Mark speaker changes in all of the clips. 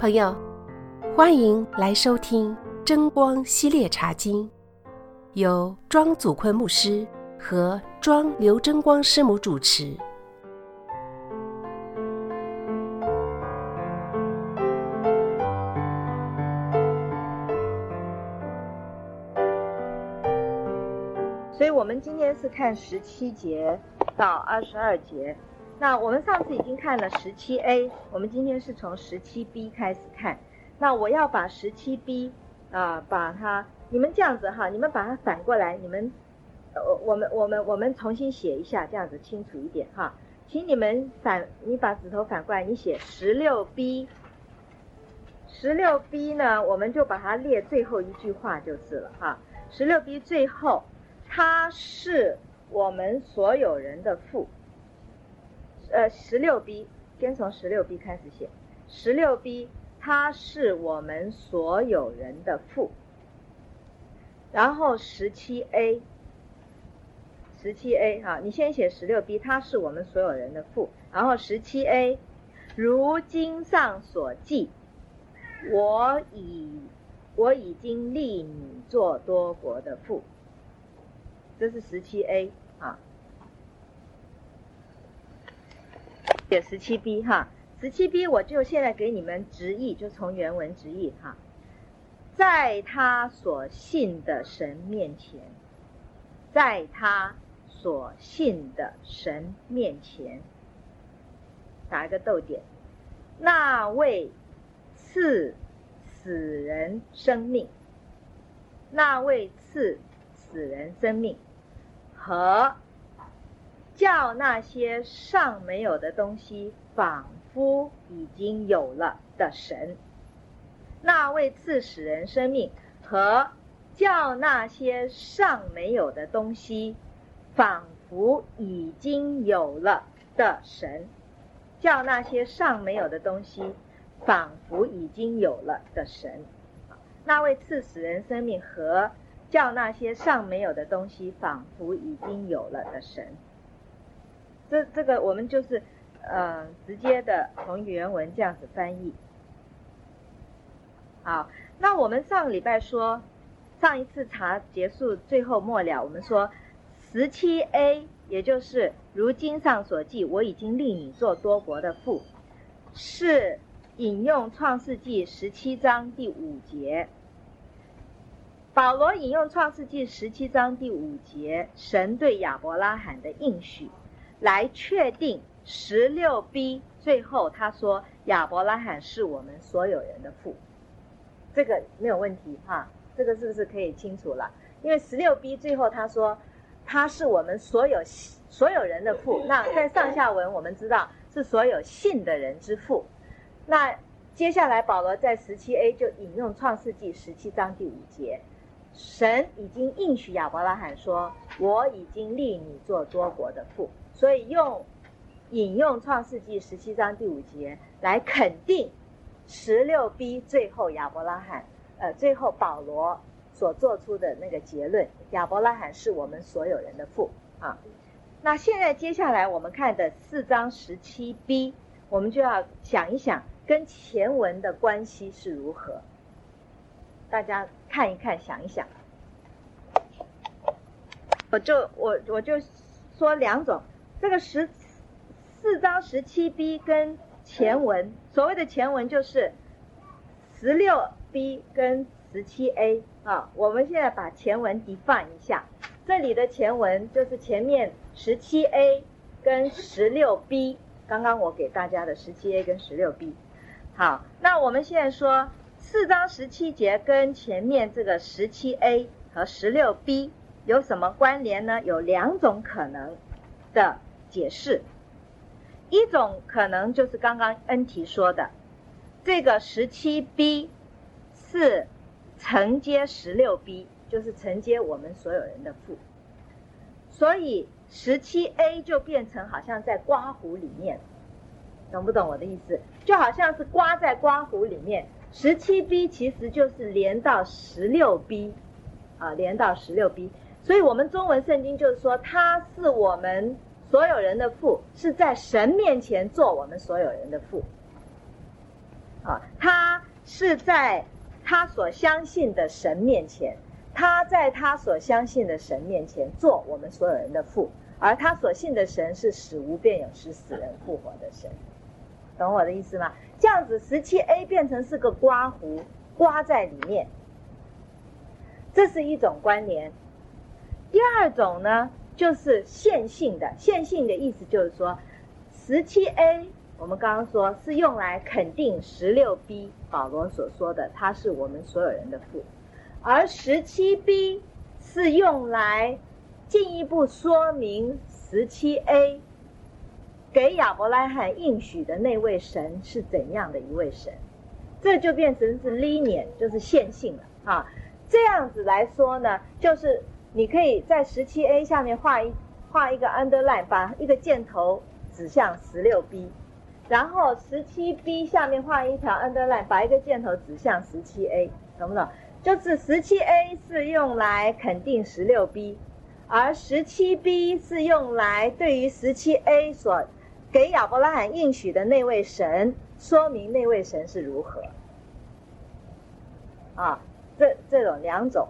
Speaker 1: 朋友，欢迎来收听真光系列茶经，由庄祖坤牧师和庄刘真光师母主持。
Speaker 2: 所以我们今天是看17节到22节。那我们上次已经看了17A， 我们今天是从17B 开始看。那我要把17B 把它，你们这样子哈，你们把它反过来，你们我们重新写一下，这样子清楚一点哈。请你们你把指头反过来，你写 16B。 16B 呢，我们就把它列最后一句话就是了哈。16B 最后，他是我们所有人的父。16B 先从 16B 开始写。 16B 他是我们所有人的父。然后 17A 哈，你先写 16B 他是我们所有人的父。然后 17A 如经上所记，我已经立你做多国的父。这是 17A 啊。写 17B 哈。 17B 我就现在给你们直译，就从原文直译哈。在他所信的神面前，在他所信的神面前，打一个逗点，那位赐死人生命，那位赐死人生命和叫那些尚没有的东西仿佛已经有了的神，那位赐死人生命和叫那些尚没有的东西仿佛已经有了的神，叫那些尚没有的东西仿佛已经有了的神，那位赐死人生命和叫那些尚没有的东西仿佛已经有了的神。这个我们就是直接的从原文这样子翻译。好，那我们上个礼拜说，上一次查结束最后末了，我们说 17A 也就是如经上所记，我已经立你做多国的父，是引用创世纪17章第5节。保罗引用创世纪17章第5节神对亚伯拉罕的应许，来确定 16B 最后他说亚伯拉罕是我们所有人的父。这个没有问题哈，这个是不是可以清楚了？因为 16B 最后他说他是我们所有人的父，那在上下文我们知道是所有信的人之父。那接下来保罗在 17A 就引用创世纪17章第5节，神已经应许亚伯拉罕说，我已经立你做多国的父，所以引用创世纪17章第5节来肯定 16B 最后亚伯拉罕最后保罗所做出的那个结论，亚伯拉罕是我们所有人的父啊。那现在接下来我们看的4章 17B， 我们就要想一想跟前文的关系是如何，大家看一看，想一想。我就说两种，这个4章 17B 跟前文，所谓的前文就是 16B 跟 17A 啊。我们现在把前文 define 一下，这里的前文就是前面 17A 跟 16B， 刚刚我给大家的 17A 跟 16B。 好，那我们现在说4章17节跟前面这个 17A 和 16B 有什么关联呢？有2种可能的解释。一种可能就是刚刚恩提说的，这个 17B 是承接 16B， 就是承接我们所有人的父，所以 17A 就变成好像在刮胡里面，懂不懂我的意思？就好像是刮在刮胡里面， 17B 其实就是连到 16B 连到 16B， 所以我们中文圣经就是说他是我们所有人的父，是在神面前做我们所有人的父他是在他所相信的神面前，他在他所相信的神面前做我们所有人的父，而他所信的神是使无变有、使死人复活的神。懂我的意思吗？这样子 17A 变成是个刮胡，刮在里面，这是一种关联。第二种呢，就是线性的。线性的意思就是说 17A 我们刚刚说是用来肯定 16B 保罗所说的他是我们所有人的父，而 17B 是用来进一步说明 17A 给亚伯拉罕应许的那位神是怎样的一位神。这就变成是 linear， 就是线性了啊。这样子来说呢，就是你可以在 17A 下面画一个 underline， 把一个箭头指向 16B， 然后 17B 下面画一条 underline， 把一个箭头指向 17A， 懂不懂？就是 17A 是用来肯定 16B， 而 17B 是用来对于 17A 所给亚伯拉罕应许的那位神说明那位神是如何啊。这种两种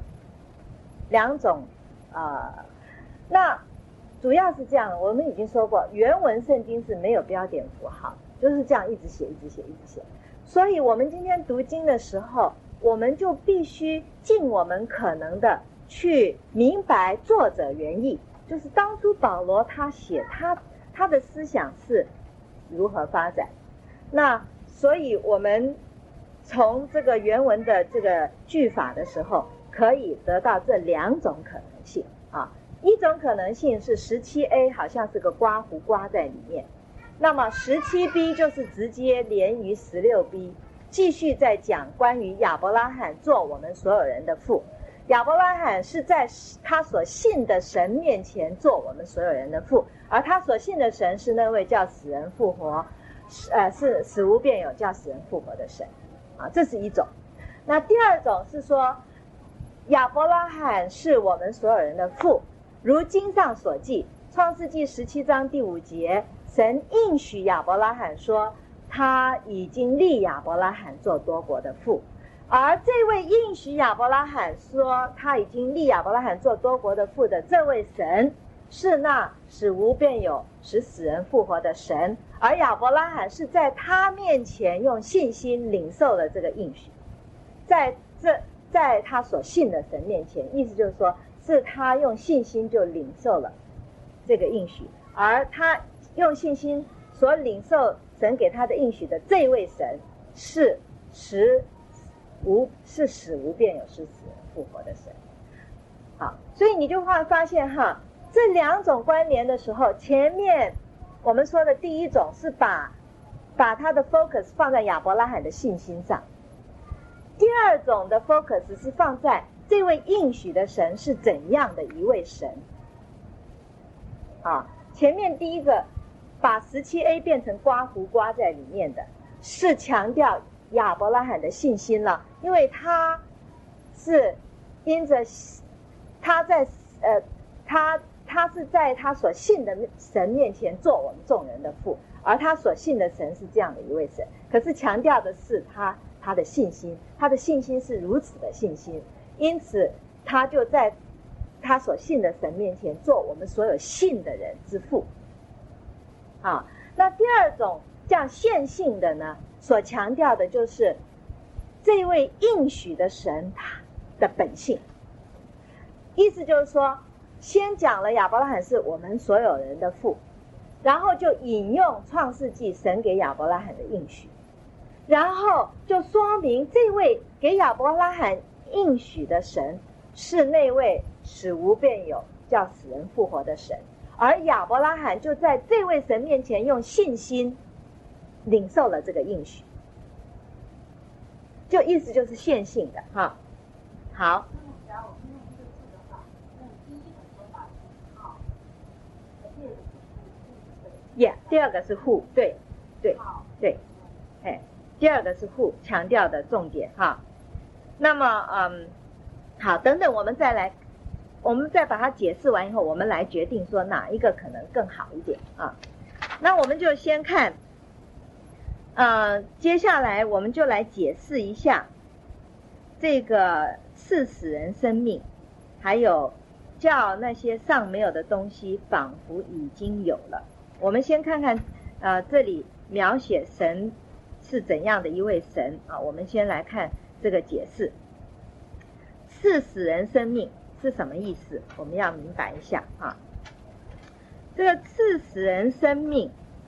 Speaker 2: 那主要是这样。我们已经说过，原文圣经是没有标点符号，就是这样一直写。所以我们今天读经的时候，我们就必须尽我们可能的去明白作者原意，就是当初保罗他写他的思想是如何发展。那所以我们从这个原文的这个句法的时候，可以得到这两种可能性啊。一种可能性是 17A 好像是个刮胡刮在里面，那么 17B 就是直接连于 16B， 继续在讲关于亚伯拉罕做我们所有人的父。亚伯拉罕是在他所信的神面前做我们所有人的父，而他所信的神是那位叫死人复活，是使无变有叫死人复活的神啊，这是一种。那第二种是说亚伯拉罕是我们所有人的父，如经上所记，创世纪17章第5节，神应许亚伯拉罕说他已经立亚伯拉罕做多国的父，而这位应许亚伯拉罕说他已经立亚伯拉罕做多国的父的这位神，是那使无变有使死人复活的神，而亚伯拉罕是在他面前用信心领受了这个应许。在他所信的神面前，意思就是说是他用信心就领受了这个应许，而他用信心所领受神给他的应许的这位神是使无变有使死人复活的神。好，所以你就会发现哈，这两种关联的时候，前面我们说的第一种是把他的 focus 放在亚伯拉罕的信心上，第二种的 focus 是放在这位应许的神是怎样的一位神啊。前面第一个把 17A 变成刮胡刮在里面的是强调亚伯拉罕的信心了，因为他是因着他是在他所信的神面前做我们众人的父，而他所信的神是这样的一位神。可是强调的是他的信心，他的信心是如此的信心，因此他就在他所信的神面前做我们所有信的人之父啊。那第二种这样线性的呢，所强调的就是这位应许的神他的本性，意思就是说先讲了亚伯拉罕是我们所有人的父，然后就引用创世纪神给亚伯拉罕的应许，然后就说明这位给亚伯拉罕应许的神是那位使无变有叫死人复活的神，而亚伯拉罕就在这位神面前用信心领受了这个应许，就意思就是线性的哈。好，第二个是 who， 对，第二个是 who 强调的重点哈。那么好，等等我们再把它解释完以后，我们来决定说哪一个可能更好一点啊。那我们就先看接下来我们就来解释一下这个赐死人生命，还有叫那些尚没有的东西仿佛已经有了。我们先看看这里描写神是怎样的一位神啊。我们先来看这个解释。赐死人生命是什么意思？我们要明白一下啊。这个赐死人生命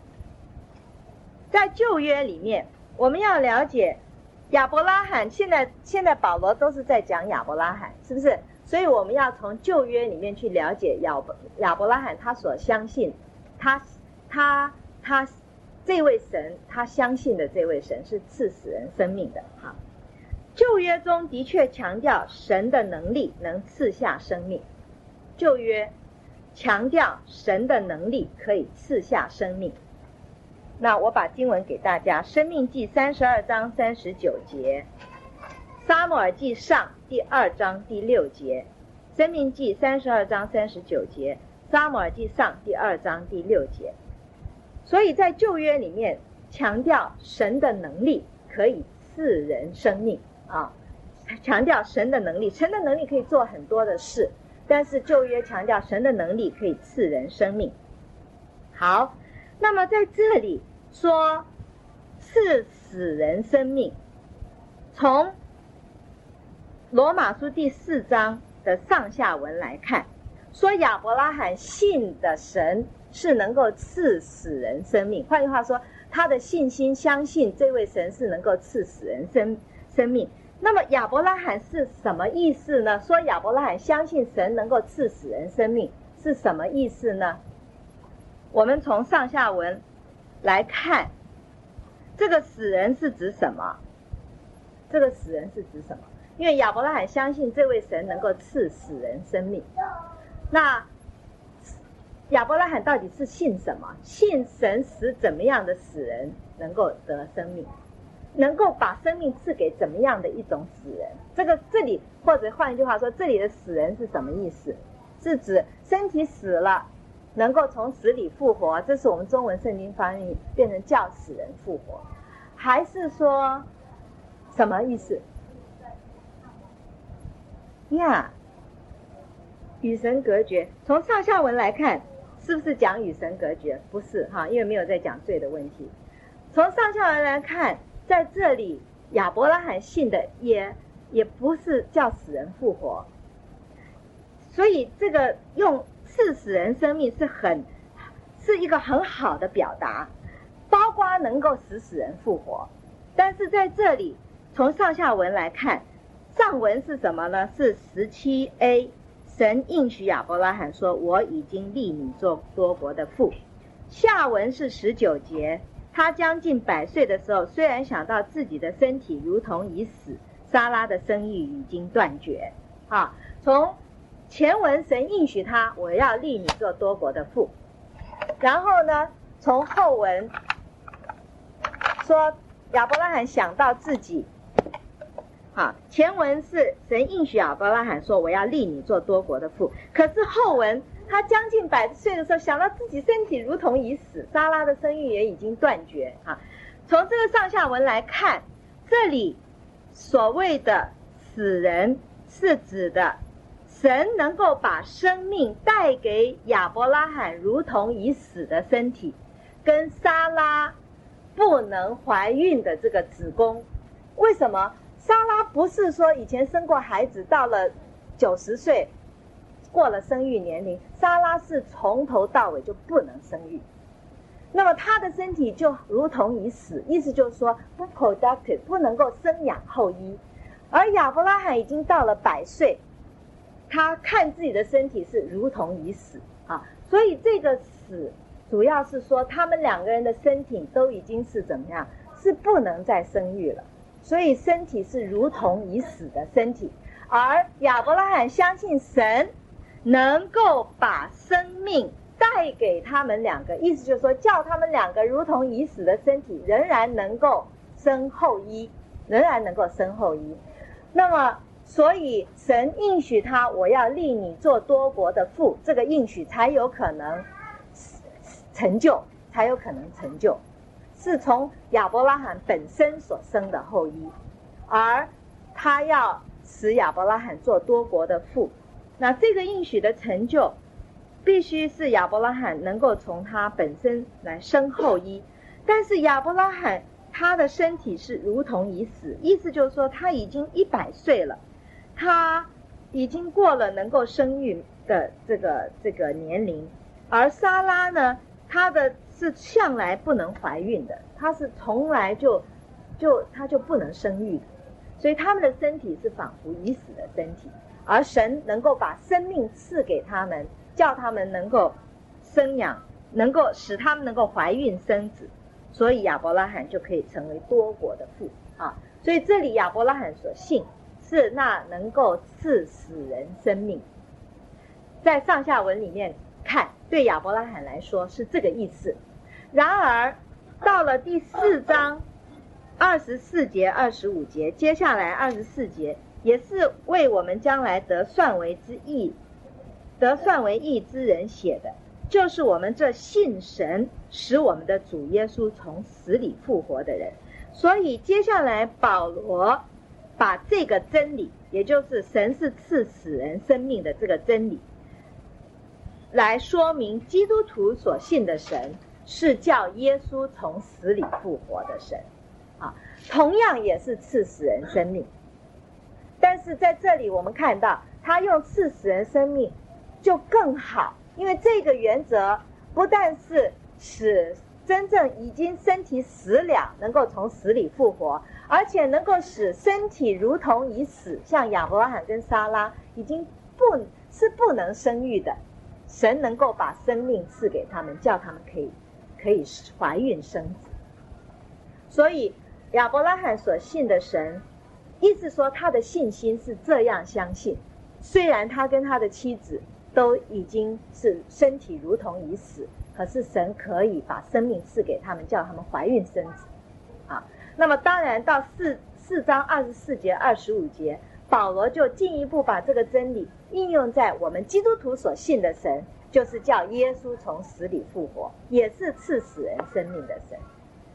Speaker 2: 在旧约里面，我们要了解亚伯拉罕，现在保罗都是在讲亚伯拉罕，是不是？所以我们要从旧约里面去了解亚伯拉罕他所相信，他这位神，他相信的这位神是赐死人生命的哈。旧约中的确强调神的能力能赐下生命，旧约强调神的能力可以赐下生命。那我把经文给大家，申命记32章39节，撒母耳记上第2章第6节，申命记32章39节，撒母耳记上第2章第6节。所以在旧约里面强调神的能力可以赐人生命啊，强调神的能力，神的能力可以做很多的事，但是旧约强调神的能力可以赐人生命。好，那么在这里说赐死人生命，从罗马书第4章的上下文来看，说亚伯拉罕信的神是能够赐死人生命，换句话说，他的信心相信这位神是能够赐死人生命。那么亚伯拉罕是什么意思呢？说亚伯拉罕相信神能够赐死人生命是什么意思呢？我们从上下文来看，这个死人是指什么？这个死人是指什么？因为亚伯拉罕相信这位神能够赐死人生命。那亚伯拉罕到底是信什么？信神使怎么样的死人能够得生命，能够把生命赐给怎么样的一种死人？这里，或者换一句话说，这里的死人是什么意思？是指身体死了能够从死里复活，这是我们中文圣经翻译变成叫死人复活，还是说什么意思呀？与神隔绝。从上下文来看，是不是讲与神隔绝？不是哈，因为没有在讲罪的问题。从上下文来看，在这里亚伯拉罕信的也不是叫死人复活，所以这个用赐死人生命是一个很好的表达，包括能够使死人复活。但是在这里从上下文来看，上文是什么呢？是17a，神应许亚伯拉罕说，我已经立你做多国的父。下文是19节，他将近100岁的时候，虽然想到自己的身体如同已死，撒拉的生育已经断绝。从前文神应许他，我要立你做多国的父。然后呢，从后文说亚伯拉罕想到自己，前文是神应许亚伯拉罕说，我要立你做多国的父。可是后文他将近100岁的时候，想到自己身体如同已死，撒拉的生育也已经断绝。从这个上下文来看，这里所谓的死人是指的神能够把生命带给亚伯拉罕如同已死的身体，跟撒拉不能怀孕的这个子宫。为什么？撒拉不是说以前生过孩子，到了90岁过了生育年龄，撒拉是从头到尾就不能生育，那么她的身体就如同已死，意思就是说不 productive， 不能够生养后裔。而亚伯拉罕已经到了100岁，他看自己的身体是如同已死所以这个死主要是说他们2个人的身体都已经是怎么样，是不能再生育了，所以身体是如同已死的身体。而亚伯拉罕相信神能够把生命带给他们2个，意思就是说叫他们2个如同已死的身体仍然能够生后裔，那么所以神应许他，我要立你做多国的父，这个应许才有可能成就， 是从亚伯拉罕本身所生的后裔，而他要使亚伯拉罕做多国的父。那这个应许的成就必须是亚伯拉罕能够从他本身来生后裔，但是亚伯拉罕他的身体是如同已死，意思就是说他已经100岁了，他已经过了能够生育的这个年龄。而撒拉呢，她的是向来不能怀孕的，她是从来她就不能生育的，所以他们的身体是仿佛已死的身体，而神能够把生命赐给他们，叫他们能够生养，能够使他们能够怀孕生子，所以亚伯拉罕就可以成为多国的父啊。所以这里亚伯拉罕所信是那能够赐死人生命，在上下文里面看，对亚伯拉罕来说是这个意思。然而到了第4章24节25节，接下来24节也是为我们将来得算为义之人写的，就是我们这信神使我们的主耶稣从死里复活的人。所以接下来保罗把这个真理，也就是神是赐死人生命的这个真理，来说明基督徒所信的神是叫耶稣从死里复活的神啊，同样也是赐死人生命。但是在这里我们看到他用赐死人生命就更好，因为这个原则不但是使真正已经身体死了能够从死里复活，而且能够使身体如同已死，像亚伯拉罕跟撒拉已经不能生育的，神能够把生命赐给他们，叫他们可以怀孕生子。所以亚伯拉罕所信的神，意思说他的信心是这样相信，虽然他跟他的妻子都已经是身体如同已死，可是神可以把生命赐给他们，叫他们怀孕生子啊。那么当然到4章24节25节，保罗就进一步把这个真理应用在我们基督徒所信的神，就是叫耶稣从死里复活，也是赐死人生命的神。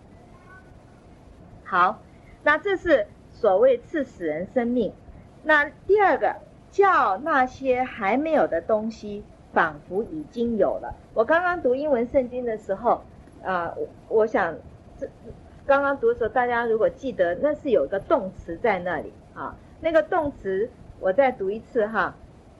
Speaker 2: 好，那这是所谓赐死人生命。那第二个，叫那些还没有的东西仿佛已经有了。我刚刚读英文圣经的时候我想刚刚读的时候大家如果记得，那是有个动词在那里啊，那个动词我再读一次哈。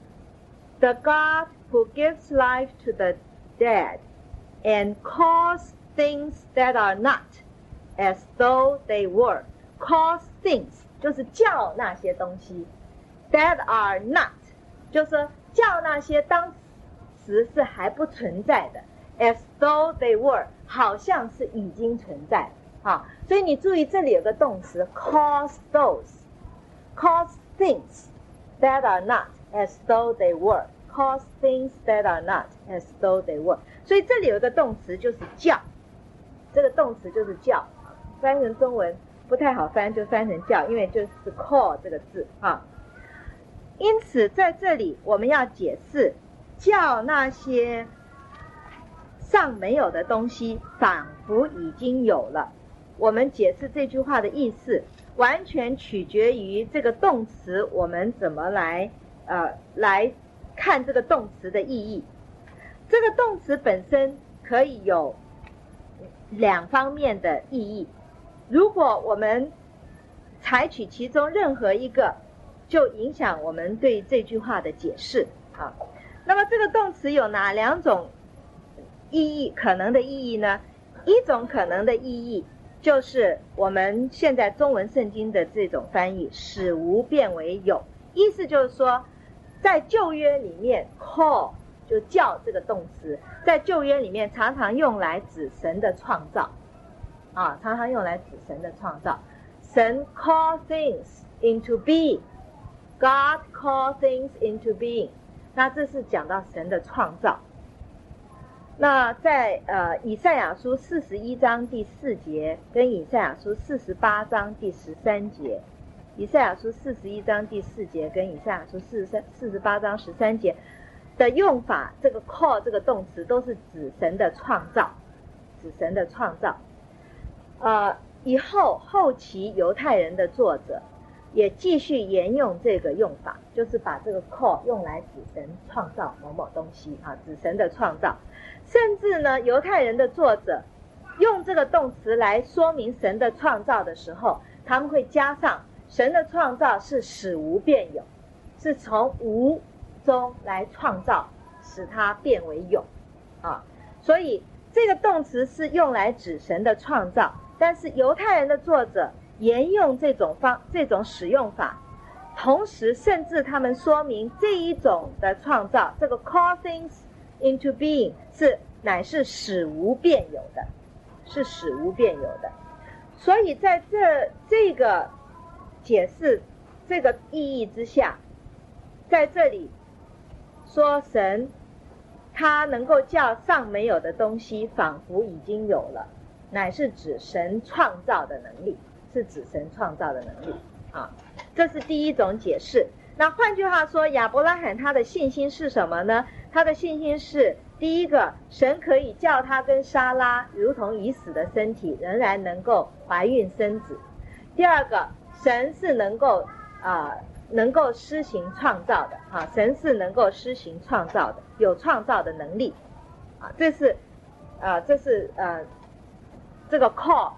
Speaker 2: The God who gives life to the dead and calls things that are not as though they were. Calls things 就是叫那些东西， that are not 就是说叫那些当时是还不存在的， as though they were 好像是已经存在啊。所以你注意这里有个动词 calls those, calls things that are not as though they were, calls things that are not as though they were. 所以这里有一个动词就是叫，这个动词就是叫，翻成中文不太好翻，就翻成叫，因为就是 call 这个字啊。因此在这里我们要解释叫那些尚没有的东西仿佛已经有了。我们解释这句话的意思完全取决于这个动词我们怎么来看这个动词的意义。这个动词本身可以有两方面的意义，如果我们采取其中任何一个，就影响我们对这句话的解释啊。那么这个动词有哪两种意义，可能的意义呢？一种可能的意义就是我们现在中文圣经的这种翻译，使无变为有，意思就是说在旧约里面 call 就叫这个动词，在旧约里面常常用来指神的创造啊，常常用来指神的创造。神 call things into being, God call things into being， 那这是讲到神的创造。那在以赛亚书41章第4节跟以赛亚书48章第13节，以赛亚书41章第4节跟以赛亚书48章13节的用法，这个 call 这个动词都是指神的创造，指神的创造。 以后期犹太人的作者也继续沿用这个用法，就是把这个 call 用来指神创造某某东西啊，指神的创造。甚至呢，犹太人的作者用这个动词来说明神的创造的时候，他们会加上神的创造是使无变有，是从无中来创造，使它变为有啊。所以这个动词是用来指神的创造，但是犹太人的作者沿用这种使用法，同时甚至他们说明这一种的创造，这个 call things into being 乃是使无变有的，是使无变有的。所以在这个解释这个意义之下，在这里说神他能够叫尚没有的东西仿佛已经有了，乃是指神创造的能力，是指神创造的能力啊。这是第一种解释。那换句话说，亚伯拉罕他的信心是什么呢？他的信心是，第一个，神可以叫他跟莎拉如同已死的身体仍然能够怀孕生子。第二个，神是能够施行创造的啊，神是能够施行创造的，有创造的能力啊。这是这个 call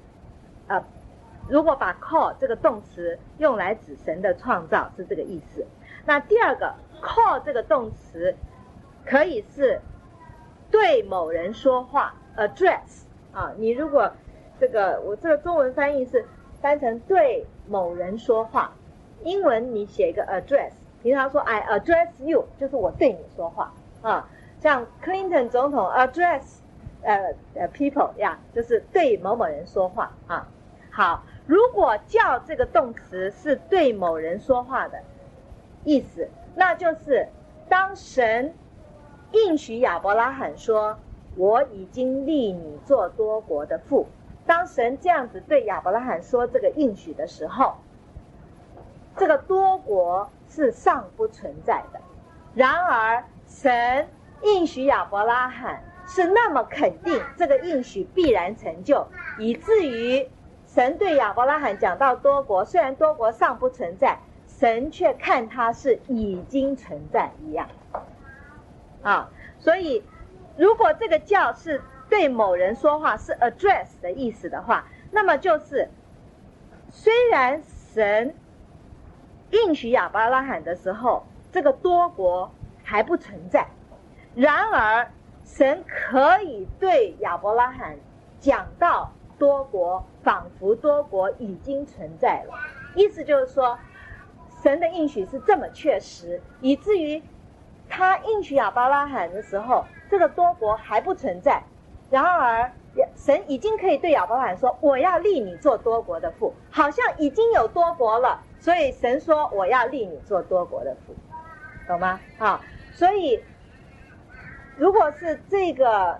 Speaker 2: 如果把 call 这个动词用来指神的创造是这个意思。那第二个 call 这个动词可以是对某人说话 address 啊，你如果我这个中文翻译是翻成对某人说话，英文你写一个 address， 平常说 I address you 就是我对你说话啊，像 Clinton 总统 address people 呀，就是对某某人说话啊。好，如果叫这个动词是对某人说话的意思，那就是当神应许亚伯拉罕说我已经立你做多国的父，当神这样子对亚伯拉罕说这个应许的时候，这个多国是尚不存在的。然而神应许亚伯拉罕是那么肯定这个应许必然成就，以至于神对亚伯拉罕讲到多国，虽然多国尚不存在，神却看它是已经存在一样啊。所以如果这个叫是对某人说话，是 address 的意思的话，那么就是虽然神应许亚伯拉罕的时候这个多国还不存在，然而神可以对亚伯拉罕讲到多国，仿佛多国已经存在了。意思就是说，神的应许是这么确实，以至于他应许亚伯拉罕的时候，这个多国还不存在，然而神已经可以对亚伯拉罕说我要立你做多国的父，好像已经有多国了，所以神说我要立你做多国的父，懂吗？所以如果是这个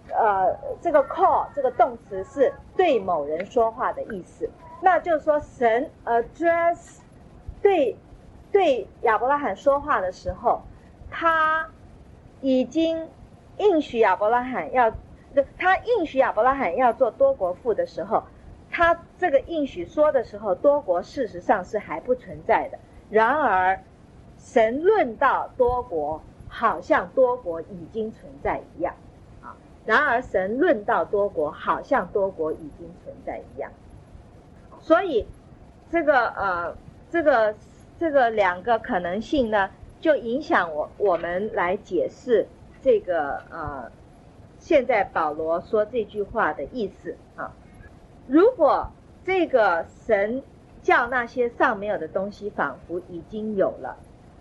Speaker 2: call 这个动词是对某人说话的意思，那就是说神 address 对亚伯拉罕说话的时候，他已经应许亚伯拉罕要做多国父的时候，他这个应许说的时候，多国事实上是还不存在的。然而神论到多国，好像多国已经存在一样啊。然而神论到多国，好像多国已经存在一样。所以这个两个可能性呢，就影响我们来解释这个现在保罗说这句话的意思啊。如果这个神叫那些尚没有的东西仿佛已经有了，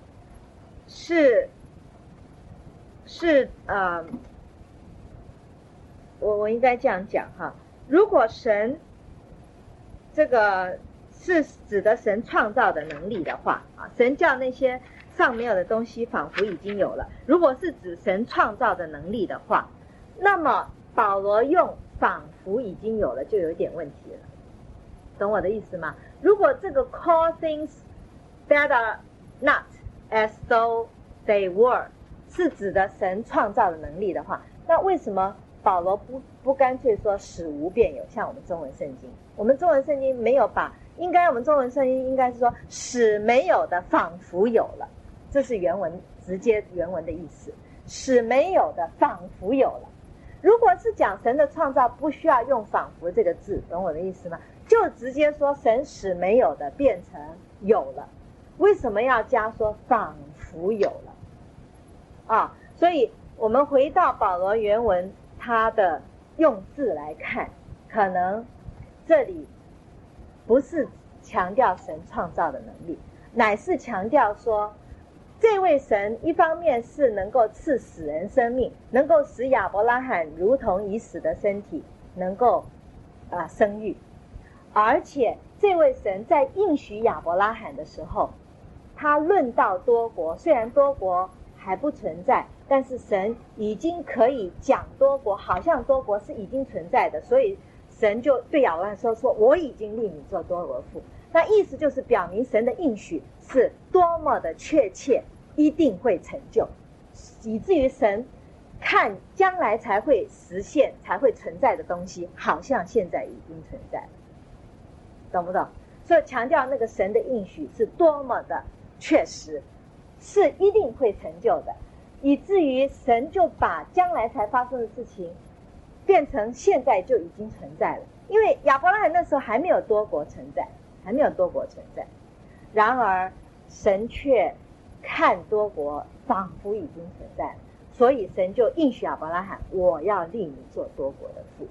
Speaker 2: 我应该这样讲哈。如果神这个是指的神创造的能力的话啊，神叫那些尚没有的东西仿佛已经有了，如果是指神创造的能力的话，那么保罗用仿佛已经有了就有点问题了，懂我的意思吗？如果这个 call things that are not as though they were 是指的神创造的能力的话，那为什么保罗不干脆说使无变有，像我们中文圣经，我们中文圣经没有把，应该我们中文圣经应该是说使没有的仿佛有了，这是原文直接原文的意思，使没有的仿佛有了。如果是讲神的创造，不需要用仿佛这个字，懂我的意思吗？就直接说神使没有的变成有了，为什么要加说仿佛有了啊？所以我们回到保罗原文他的用字来看，可能这里不是强调神创造的能力，乃是强调说这位神一方面是能够赐死人生命，能够使亚伯拉罕如同已死的身体能够生育，而且这位神在应许亚伯拉罕的时候，他论到多国，虽然多国还不存在，但是神已经可以讲多国，好像多国是已经存在的，所以神就对亚伯拉罕说我已经立你做多国父。那意思就是表明神的应许是多么的确切，一定会成就，以至于神看将来才会实现，才会存在的东西，好像现在已经存在了，懂不懂？所以强调那个神的应许是多么的确实，是一定会成就的，以至于神就把将来才发生的事情变成现在就已经存在了。因为亚伯拉罕那时候还没有多国存在，然而神却看多国仿佛已经存在了，所以神就应许亚伯拉罕，我要立你做多国的父。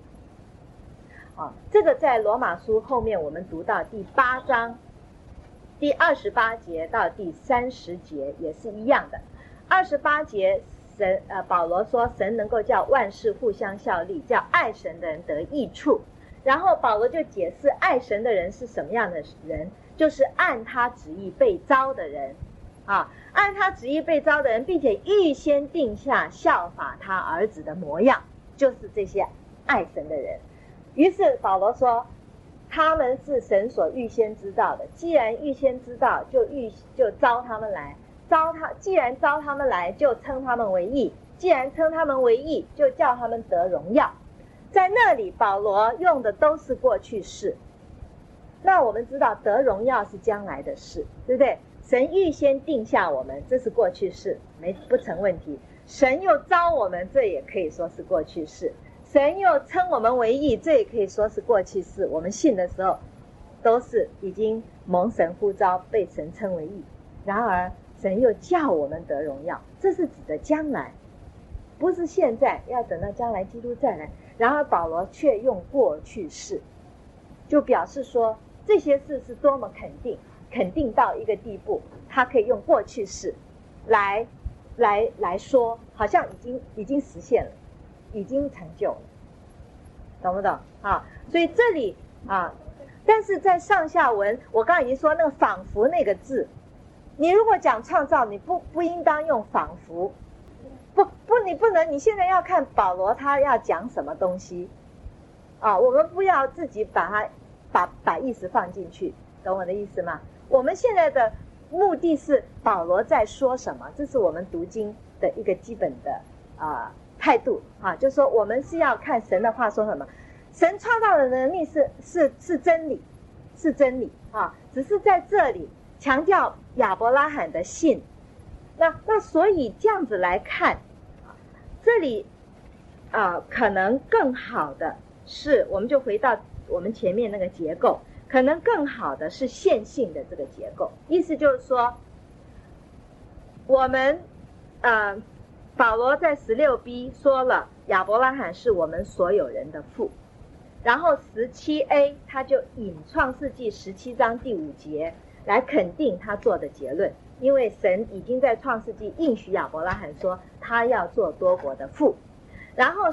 Speaker 2: 这个在罗马书后面我们读到第8章第28节到第30节也是一样的。28节保罗说神能够叫万事互相效力，叫爱神的人得益处。然后保罗就解释爱神的人是什么样的人，就是按他旨意被召的人按他旨意被召的人，并且预先定下效法他儿子的模样，就是这些爱神的人。于是保罗说他们是神所预先知道的，既然预先知道，就召他们来，既然召他们来，就称他们为义，既然称他们为义，就叫他们得荣耀。在那里保罗用的都是过去式，那我们知道得荣耀是将来的事，对不对？神预先定下我们，这是过去式，不成问题。神又召我们，这也可以说是过去式。神又称我们为义，这也可以说是过去式。我们信的时候都是已经蒙神呼召，被神称为义。然而神又叫我们得荣耀，这是指的将来，不是现在，要等到将来基督再来。然而保罗却用过去式，就表示说这些事是多么肯定到一个地步，他可以用过去式来说，好像已经实现了，已经成就了，懂不懂所以这里但是在上下文，我刚刚已经说那个仿佛那个字，你如果讲创造，你不应当用仿佛，你不能，你现在要看保罗他要讲什么东西我们不要自己把意思放进去，懂我的意思吗？我们现在的目的是保罗在说什么，这是我们读经的一个基本的态度就是说我们是要看神的话说什么。神创造的能力是真理，是真理只是在这里强调亚伯拉罕的信。那所以这样子来看，这里可能更好的是，我们就回到我们前面那个结构，可能更好的是线性的这个结构。意思就是说，我们保罗在16b 说了亚伯拉罕是我们所有人的父，然后17a 他就引创世纪17章第5节来肯定他做的结论，因为神已经在创世纪应许亚伯拉罕说他要做多国的父。然后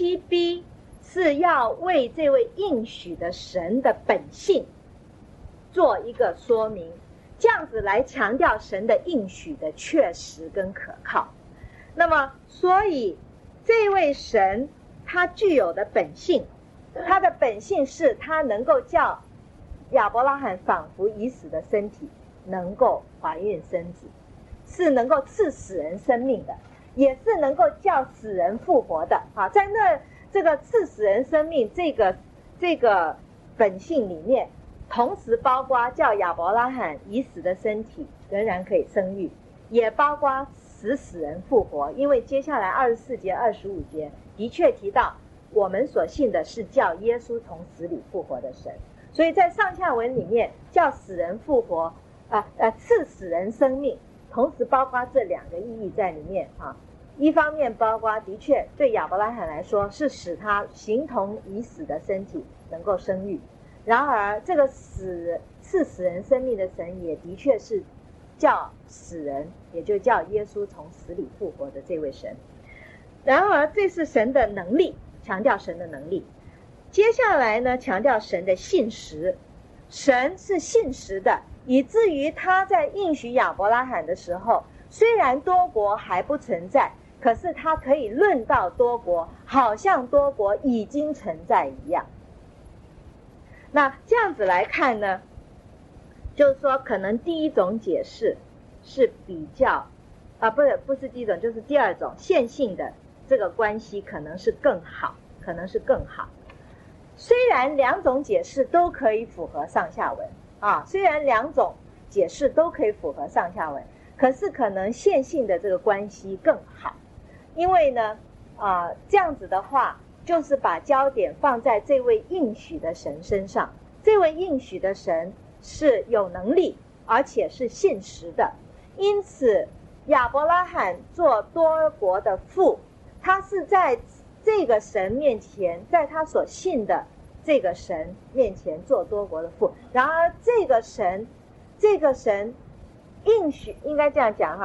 Speaker 2: 17b 是要为这位应许的神的本性做一个说明，这样子来强调神的应许的确实跟可靠。那么所以这位神他具有的本性，他的本性是他能够叫亚伯拉罕仿佛已死的身体能够怀孕生子，是能够赐死人生命的。 也是能够叫死人复活的啊。在那这个赐死人生命这个本性里面，同时包括叫亚伯拉罕已死的身体仍然可以生育，也包括使死人复活。因为接下来24节25节的确提到我们所信的是叫耶稣从死里复活的神，所以在上下文里面叫死人复活赐死人生命，同时包括这两个意义在里面啊。一方面包括的确对亚伯拉罕来说是使他形同已死的身体能够生育，然而这个赐死人生命的神也的确是叫死人，也就叫耶稣从死里复活的这位神。然而这是神的能力，强调神的能力。接下来呢，强调神的信实，神是信实的，以至于他在应许亚伯拉罕的时候，虽然多国还不存在，可是他可以论到多国，好像多国已经存在一样。那这样子来看呢，就是说可能第一种解释是比较不是第一种，就是第二种线性的这个关系可能是更好。虽然两种解释都可以符合上下文虽然两种解释都可以符合上下文，可是可能线性的这个关系更好。因为呢这样子的话就是把焦点放在这位应许的神身上。这位应许的神是有能力而且是信实的，因此亚伯拉罕做多国的父，他是在这个神面前，在他所信的这个神面前做多国的父。然而这个神应许，应该这样讲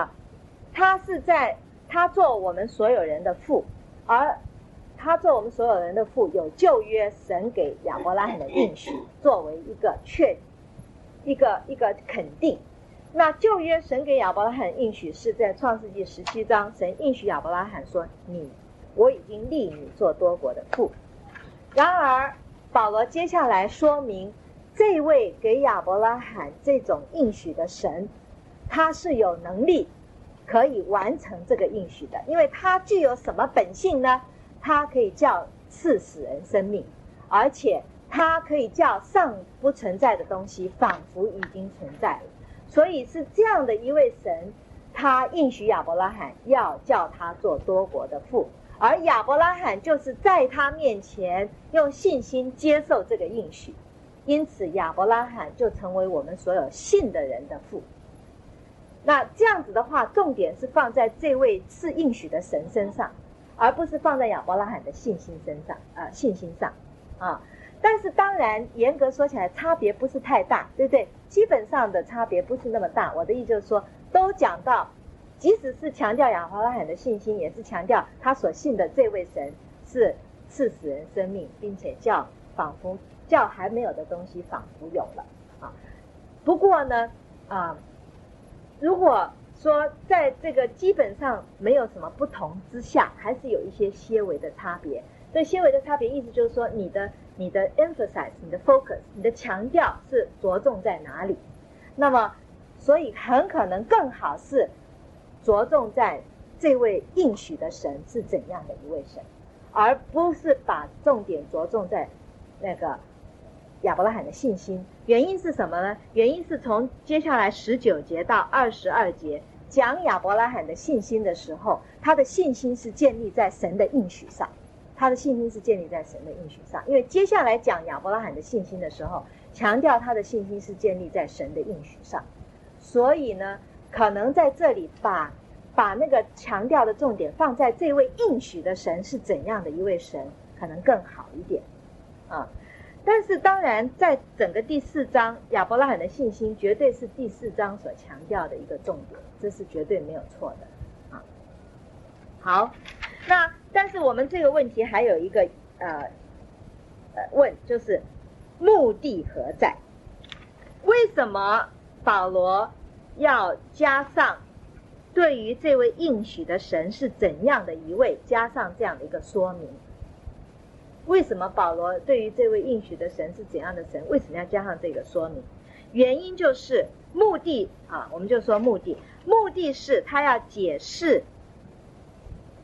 Speaker 2: 他做我们所有人的父，而他做我们所有人的父有旧约神给亚伯拉罕的应许作为一个肯定。那旧约神给亚伯拉罕应许是在创世纪17章，神应许亚伯拉罕说我已经立你做多国的父。然而保罗接下来说明，这位给亚伯拉罕这种应许的神，他是有能力可以完成这个应许的。因为他具有什么本性呢？他可以叫赐死人生命，而且他可以叫尚不存在的东西仿佛已经存在了。所以是这样的一位神，他应许亚伯拉罕要叫他做多国的父，而亚伯拉罕就是在他面前用信心接受这个应许，因此亚伯拉罕就成为我们所有信的人的父。那这样子的话，重点是放在这位是应许的神身上，而不是放在亚伯拉罕的信心上但是当然严格说起来差别不是太大，对不对？基本上的差别不是那么大。我的意思就是说，都讲到即使是强调亚伯拉罕的信心，也是强调他所信的这位神是赐死人生命，并且仿佛叫还没有的东西仿佛有了不过呢如果说在这个基本上没有什么不同之下，还是有一些些微的差别。这些微的差别意思就是说，你的 emphasize， 你的 focus， 你的强调是着重在哪里。那么所以很可能更好是着重在这位应许的神是怎样的一位神，而不是把重点着重在那个亚伯拉罕的信心。原因是什么呢？原因是从接下来19节到22节讲亚伯拉罕的信心的时候，他的信心是建立在神的应许上，因为接下来讲亚伯拉罕的信心的时候，强调他的信心是建立在神的应许上。所以呢，可能在这里把那个强调的重点放在这位应许的神是怎样的一位神，可能更好一点但是当然在整个第4章，亚伯拉罕的信心绝对是第4章所强调的一个重点，这是绝对没有错的好，那但是我们这个问题还有一个就是目的何在？为什么保罗要加上对于这位应许的神是怎样的一位，加上这样的一个说明？为什么保罗对于这位应许的神是怎样的神，为什么要加上这个说明？原因就是目的我们就说目的是他要解释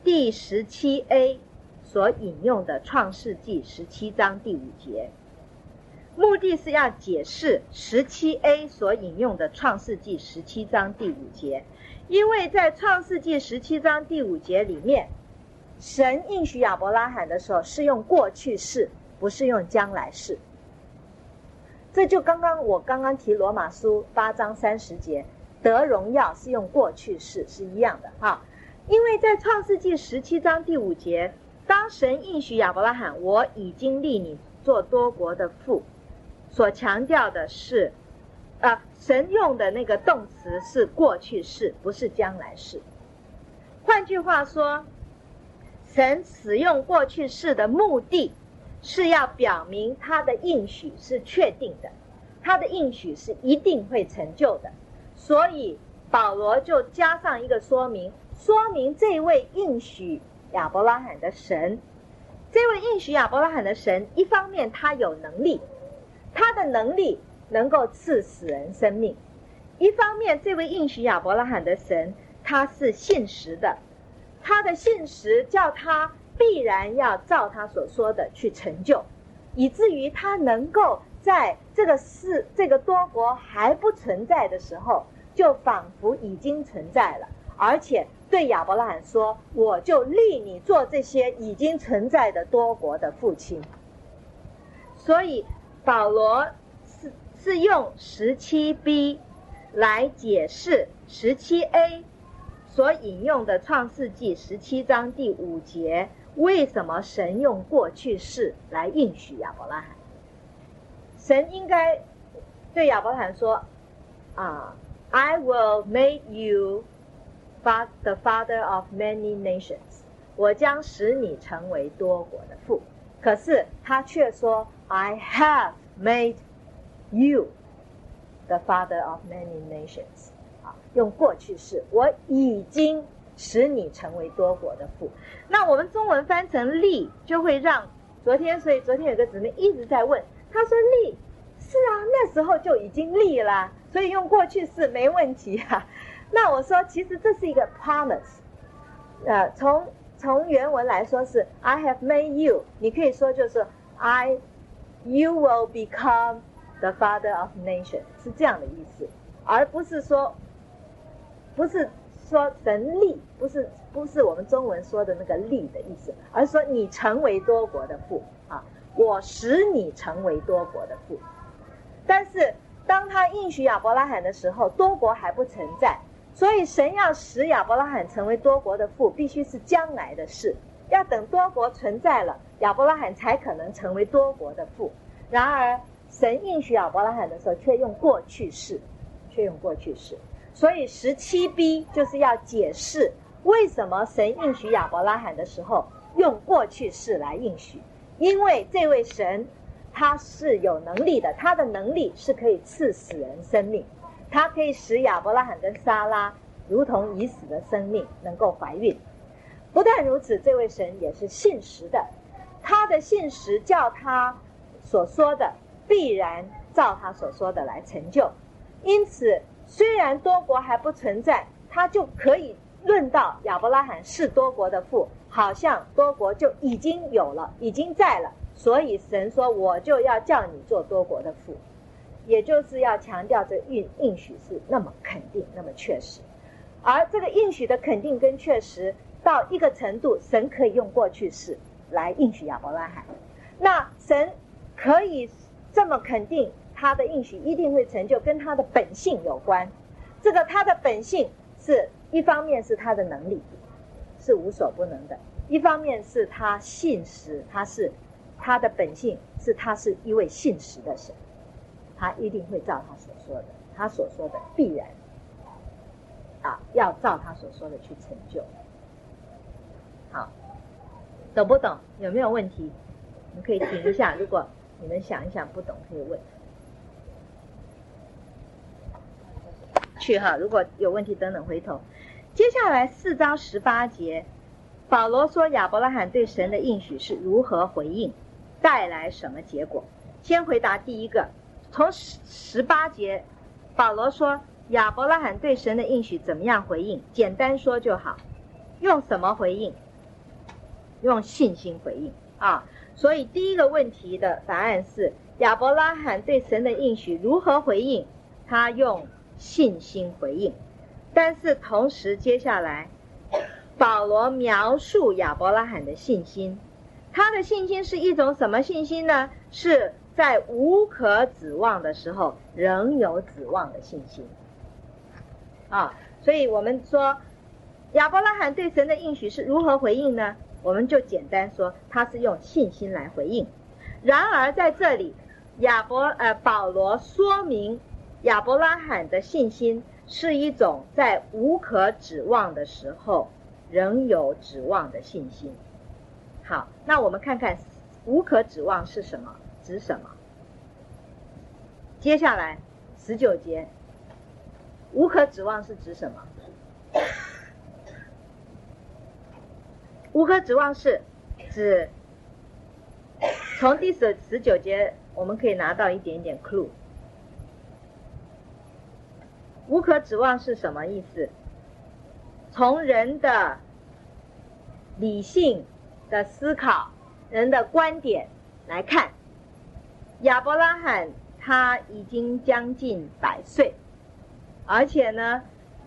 Speaker 2: 第17A 所引用的创世纪17章第5节，目的是要解释17A 所引用的创世纪17章第5节，因为在创世纪17章第5节里面，神应许亚伯拉罕的时候是用过去式，不是用将来式。这就我刚刚提罗马书8章30节，得荣耀是用过去式，是一样的哈。因为在创世纪17章第5节，当神应许亚伯拉罕我已经立你做多国的父，所强调的是神用的那个动词是过去式，不是将来式。换句话说，神使用过去式的目的是要表明他的应许是确定的，他的应许是一定会成就的。所以保罗就加上一个说明这位应许亚伯拉罕的神，这位应许亚伯拉罕的神，一方面他有能力，他的能力能够赐死人生命；一方面这位应许亚伯拉罕的神，他是信实的，他的信实叫他必然要照他所说的去成就，以至于他能够在这个多国还不存在的时候，就仿佛已经存在了，而且对亚伯拉罕说，我就立你做这些已经存在的多国的父亲。所以保罗是用17B 来解释17A 所引用的创世纪17章第5节，为什么神用过去式来应许亚伯拉罕。神应该对亚伯拉罕说I will make you the father of many nations， 我将使你成为多国的父。可是他却说 I have made you the father of many nations， 用过去式，我已经使你成为多国的父。那我们中文翻成立，就会让所以昨天有个姊妹一直在问，她说立是那时候就已经立了，所以用过去式没问题那我说其实这是一个 promise， 从原文来说是 I have made you， 你可以说就是 you will become the father of nations， 是这样的意思，而不是说神立，不是我们中文说的那个立的意思，而是说你成为多国的父我使你成为多国的父。但是当他应许亚伯拉罕的时候，多国还不存在，所以神要使亚伯拉罕成为多国的父，必须是将来的事，要等多国存在了，亚伯拉罕才可能成为多国的父。然而神应许亚伯拉罕的时候却用过去式，所以17B 就是要解释为什么神应许亚伯拉罕的时候用过去式来应许。因为这位神他是有能力的，他的能力是可以赐死人生命，他可以使亚伯拉罕跟撒拉如同已死的生命能够怀孕。不但如此，这位神也是信实的，他的信实叫他所说的必然照他所说的来成就。因此虽然多国还不存在，他就可以论到亚伯拉罕是多国的父，好像多国就已经有了，已经在了，所以神说我就要叫你做多国的父，也就是要强调这应许是那么肯定，那么确实。而这个应许的肯定跟确实到一个程度，神可以用过去式来应许亚伯拉罕。那神可以这么肯定他的应许一定会成就，跟他的本性有关。这个他的本性是一方面是他的能力是无所不能的，一方面是他信实，他的本性是他是一位信实的神，他一定会照他所说的，他所说的必然要照他所说的去成就。好，懂不懂？有没有问题？你可以停一下，如果你们想一想不懂可以问去如果有问题等等回头。接下来4章18节，保罗说亚伯拉罕对神的应许是如何回应，带来什么结果。先回答第一个，从18节保罗说亚伯拉罕对神的应许怎么样回应，简单说就好。用什么回应？ 用信心回应啊。所以第一个问题的答案是亚伯拉罕对神的应许如何回应？他用信心回应。但是同时接下来保罗描述亚伯拉罕的信心，他的信心是一种什么信心呢？是在无可指望的时候仍有指望的信心啊。所以我们说亚伯拉罕对神的应许是如何回应呢？我们就简单说他是用信心来回应。然而在这里保罗说明亚伯拉罕的信心是一种在无可指望的时候仍有指望的信心。好，那我们看看无可指望是什么，指什么？接下来19节，无可指望是指什么？无可指望是指从第19节我们可以拿到一点点 clue。无可指望是什么意思？从人的理性的思考，人的观点来看，亚伯拉罕他已经将近100岁，而且呢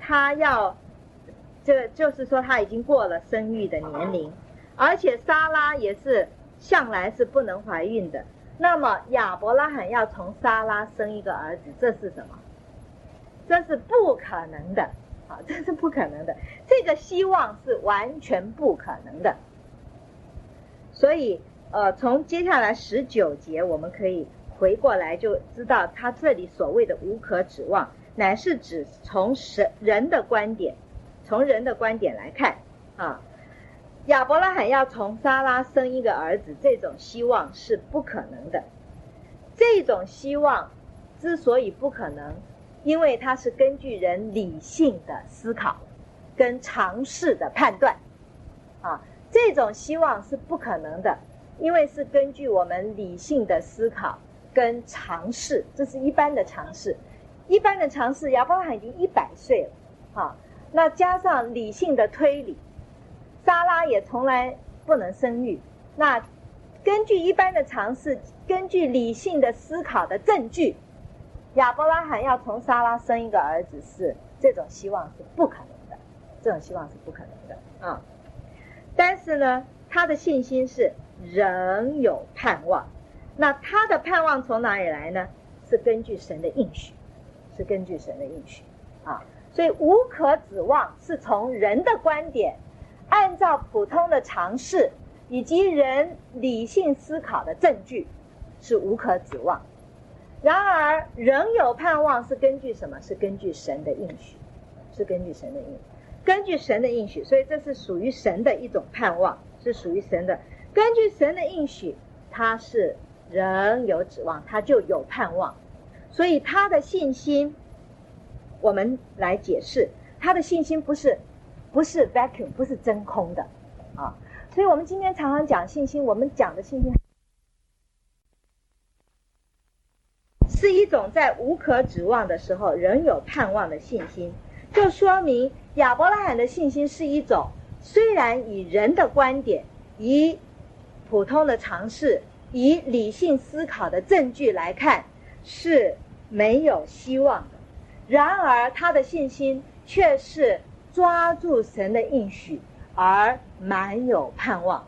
Speaker 2: 就是说他已经过了生育的年龄，而且撒拉也是向来是不能怀孕的。那么亚伯拉罕要从撒拉生一个儿子，这是什么？这是不可能的啊！这是不可能的，这个希望是完全不可能的。所以从接下来19节我们可以回过来就知道，他这里所谓的无可指望乃是指从人的观点来看啊，亚伯拉罕要从撒拉生一个儿子，这种希望是不可能的。这种希望之所以不可能，因为它是根据人理性的思考跟常识的判断啊，这种希望是不可能的，因为是根据我们理性的思考跟常识，这是一般的常识。一般的常识，亚伯拉罕已经100岁了啊，那加上理性的推理，撒拉也从来不能生育，那根据一般的常识，根据理性的思考的证据，亚伯拉罕要从撒拉生一个儿子，是这种希望是不可能的，这种希望是不可能的啊。但是呢，他的信心是仍有盼望。那他的盼望从哪里来呢？是根据神的应许，是根据神的应许啊。所以无可指望是从人的观点，按照普通的常识以及人理性思考的证据，是无可指望。然而仍有盼望是根据什么？是根据神的应许，是根据神的应许，根据神的应许。所以这是属于神的一种盼望，是属于神的。根据神的应许，他是仍有指望，他就有盼望。所以他的信心，我们来解释，他的信心不是 vacuum， 不是真空的啊。所以我们今天常常讲信心，我们讲的信心是一种在无可指望的时候仍有盼望的信心，就说明亚伯拉罕的信心是一种虽然以人的观点，以普通的常识，以理性思考的证据来看是没有希望的，然而他的信心却是抓住神的应许而满有盼望，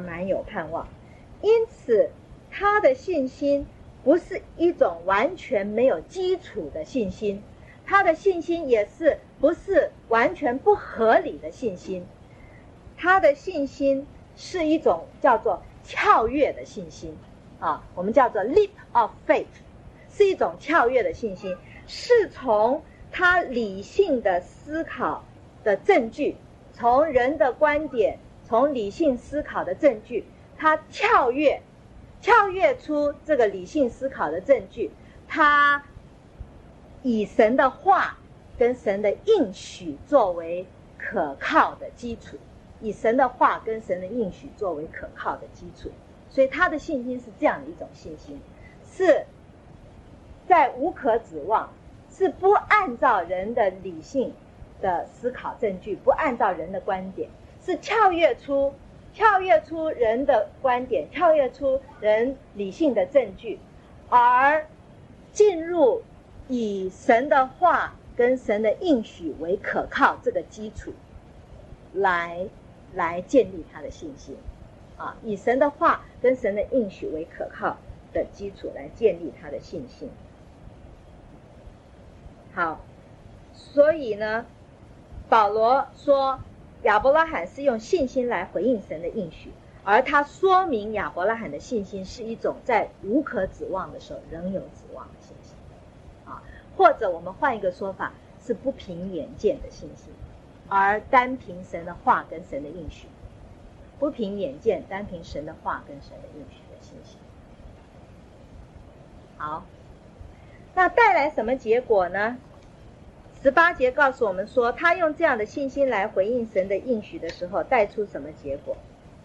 Speaker 2: 因此他的信心不是一种完全没有基础的信心，他的信心也是不是完全不合理的信心，他的信心是一种叫做跳跃的信心啊，我们叫做 leap of faith， 是一种跳跃的信心，是从他理性的思考的证据，从人的观点，从理性思考的证据，他跳跃出这个理性思考的证据，他以神的话跟神的应许作为可靠的基础，以神的话跟神的应许作为可靠的基础。所以他的信心是这样的一种信心，是在无可指望，是不按照人的理性的思考证据，不按照人的观点，是跳跃出跳跃出人的观点，跳跃出人理性的证据，而进入以神的话跟神的应许为可靠这个基础来建立他的信心啊，以神的话跟神的应许为可靠的基础来建立他的信心。好，所以呢，保罗说亚伯拉罕是用信心来回应神的应许，而他说明亚伯拉罕的信心是一种在无可指望的时候仍有指望的信心啊，或者我们换一个说法，是不凭眼见的信心，而单凭神的话跟神的应许，不凭眼见，单凭神的话跟神的应许的信心。好，那带来什么结果呢？18节告诉我们说，他用这样的信心来回应神的应许的时候，带出什么结果？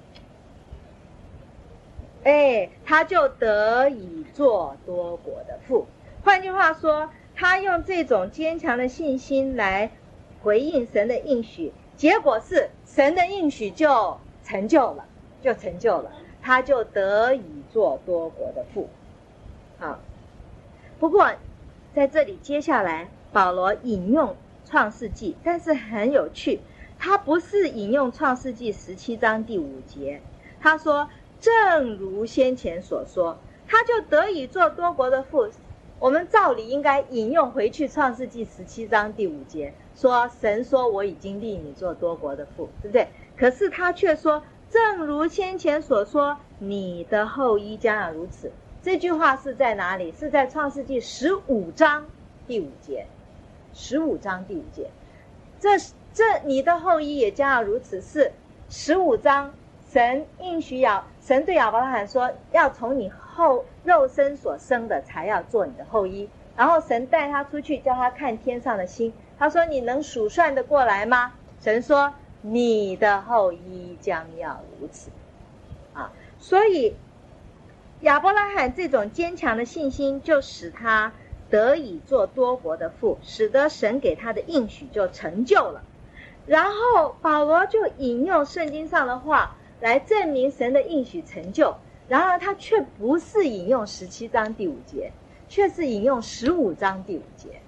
Speaker 2: 他就得以做多国的父。换句话说，他用这种坚强的信心来回应神的应许，结果是神的应许就成就了，他就得以做多国的父。好，不过在这里接下来保罗引用创世纪，但是很有趣，他不是引用创世纪17章第5节，他说正如先前所说，他就得以做多国的父。我们照理应该引用回去创世纪17章第5节，说神说我已经立你做多国的父，对不对？可是他却说正如先前所说，你的后裔将要如此。这句话是在哪里？是在创世纪15章第5节。15章第5节，这你的后裔也将要如此，是15章神对亚伯拉罕说，要从你肉身所生的才要做你的后裔。然后神带他出去，叫他看天上的星，他说你能数算得过来吗？神说你的后裔将要如此啊。所以亚伯拉罕这种坚强的信心就使他得以做多国的父，使得神给他的应许就成就了。然后保罗就引用圣经上的话来证明神的应许成就，然而他却不是引用17章第5节，却是引用15章第5节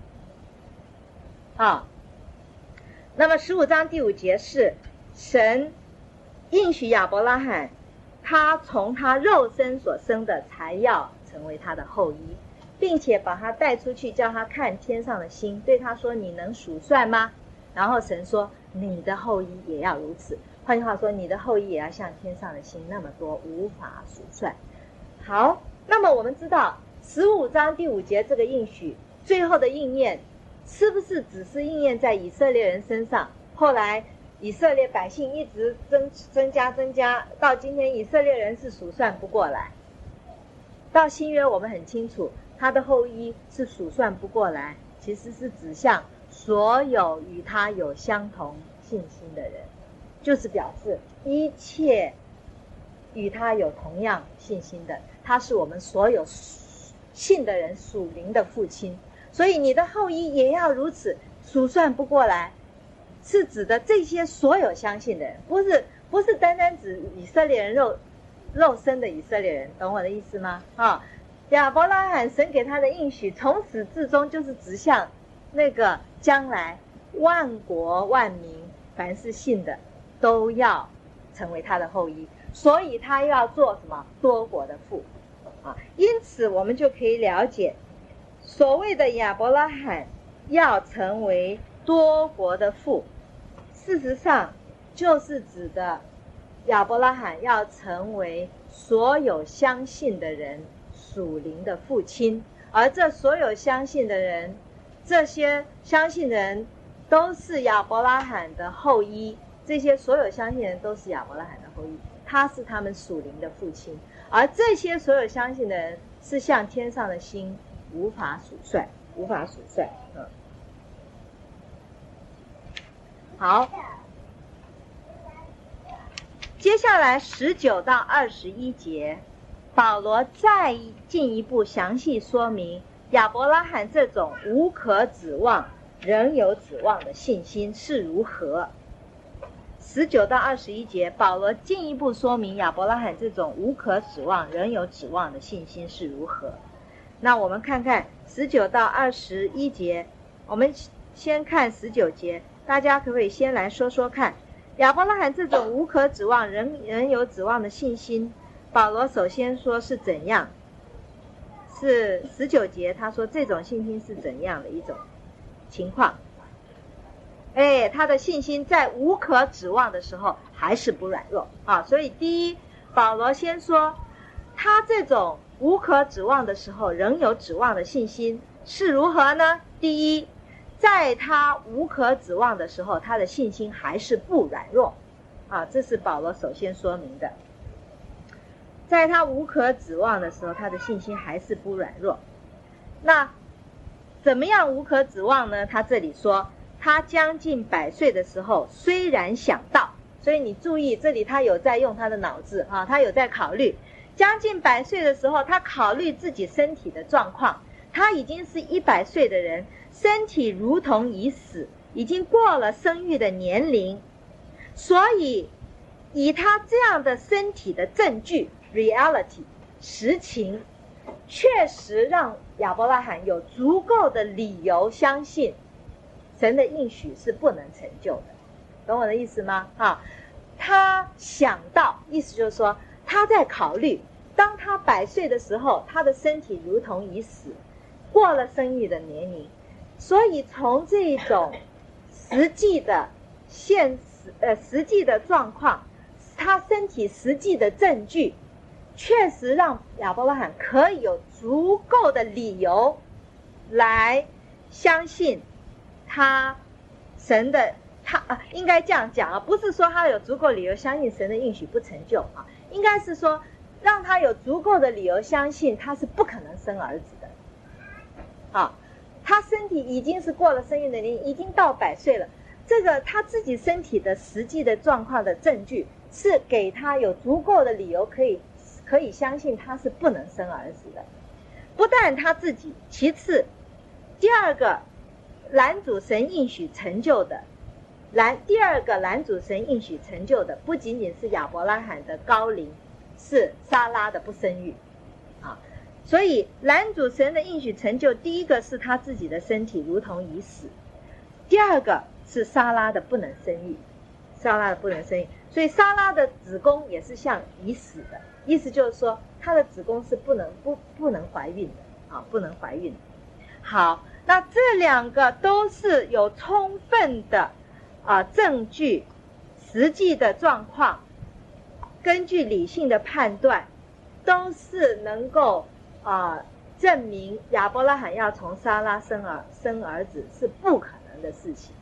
Speaker 2: 啊。那么15章第5节是神应许亚伯拉罕，他从他肉身所生的才要成为他的后裔，并且把他带出去，叫他看天上的星，对他说你能数算吗？然后神说你的后裔也要如此。换句话说，你的后裔也要像天上的星那么多，无法数算。好，那么我们知道15章第5节这个应许最后的应验，是不是只是应验在以色列人身上？后来以色列百姓一直增加，到今天以色列人是数算不过来。到新约我们很清楚，他的后裔是数算不过来，其实是指向所有与他有相同信心的人，就是表示一切与他有同样信心的，他是我们所有信的人属灵的父亲。所以你的后裔也要如此，数算不过来，是指的这些所有相信的人，不是单单指以色列人肉身的以色列人，懂我的意思吗？亚伯拉罕神给他的应许从始至终就是指向那个将来万国万民凡是信的都要成为他的后裔，所以他要做什么？多国的父啊！因此我们就可以了解，所谓的亚伯拉罕要成为多国的父，事实上就是指的亚伯拉罕要成为所有相信的人属灵的父亲，而这所有相信的人，这些相信的人都是亚伯拉罕的后裔，这些所有相信的人都是亚伯拉罕的后裔，他是他们属灵的父亲，而这些所有相信的人是像天上的星，无法数算。好，接下来19到21节，保罗再进一步详细说明亚伯拉罕这种无可指望仍有指望的信心是如何。 19到21节，保罗进一步说明亚伯拉罕这种无可指望仍有指望的信心是如何。那我们看看19到21节，我们先看19节，大家可不可以先来说说看，亚伯拉罕这种无可指望仍有指望的信心，保罗首先说是怎样？是19节，他说这种信心是怎样的一种情况？他的信心在无可指望的时候还是不软弱啊。所以第一，保罗先说他这种无可指望的时候仍有指望的信心是如何呢？第一，在他无可指望的时候，他的信心还是不软弱啊，这是保罗首先说明的。在他无可指望的时候，他的信心还是不软弱。那怎么样无可指望呢？他这里说他将近100岁的时候虽然想到，所以你注意这里他有在用他的脑子啊，他有在考虑将近100岁的时候，他考虑自己身体的状况，他已经是100岁的人，身体如同已死，已经过了生育的年龄，所以以他这样的身体的证据 reality 实情，确实让亚伯拉罕有足够的理由相信神的应许是不能成就的，懂我的意思吗？他想到，意思就是说他在考虑，当他100岁的时候，他的身体如同已死，过了生育的年龄，所以从这种实际的实际的状况，他身体实际的证据，确实让亚伯拉罕可以有足够的理由来相信应该这样讲啊，不是说他有足够理由相信神的应许不成就啊，应该是说让他有足够的理由相信他是不可能生儿子的。他身体已经是过了生育的年龄，已经到100岁了，这个他自己身体的实际的状况的证据是给他有足够的理由可以相信他是不能生儿子的。不但他自己，其次第二个拦阻神应许成就的不仅仅是亚伯拉罕的高龄，是撒拉的不生育所以拦阻神的应许成就，第一个是他自己的身体如同已死，第二个是撒拉的不能生育，所以撒拉的子宫也是像已死的，意思就是说她的子宫是不能怀孕的不能怀孕的。好，那这两个都是有充分的证据，实际的状况，根据理性的判断，都是能够证明亚伯拉罕要从撒拉生儿子是不可能的事情，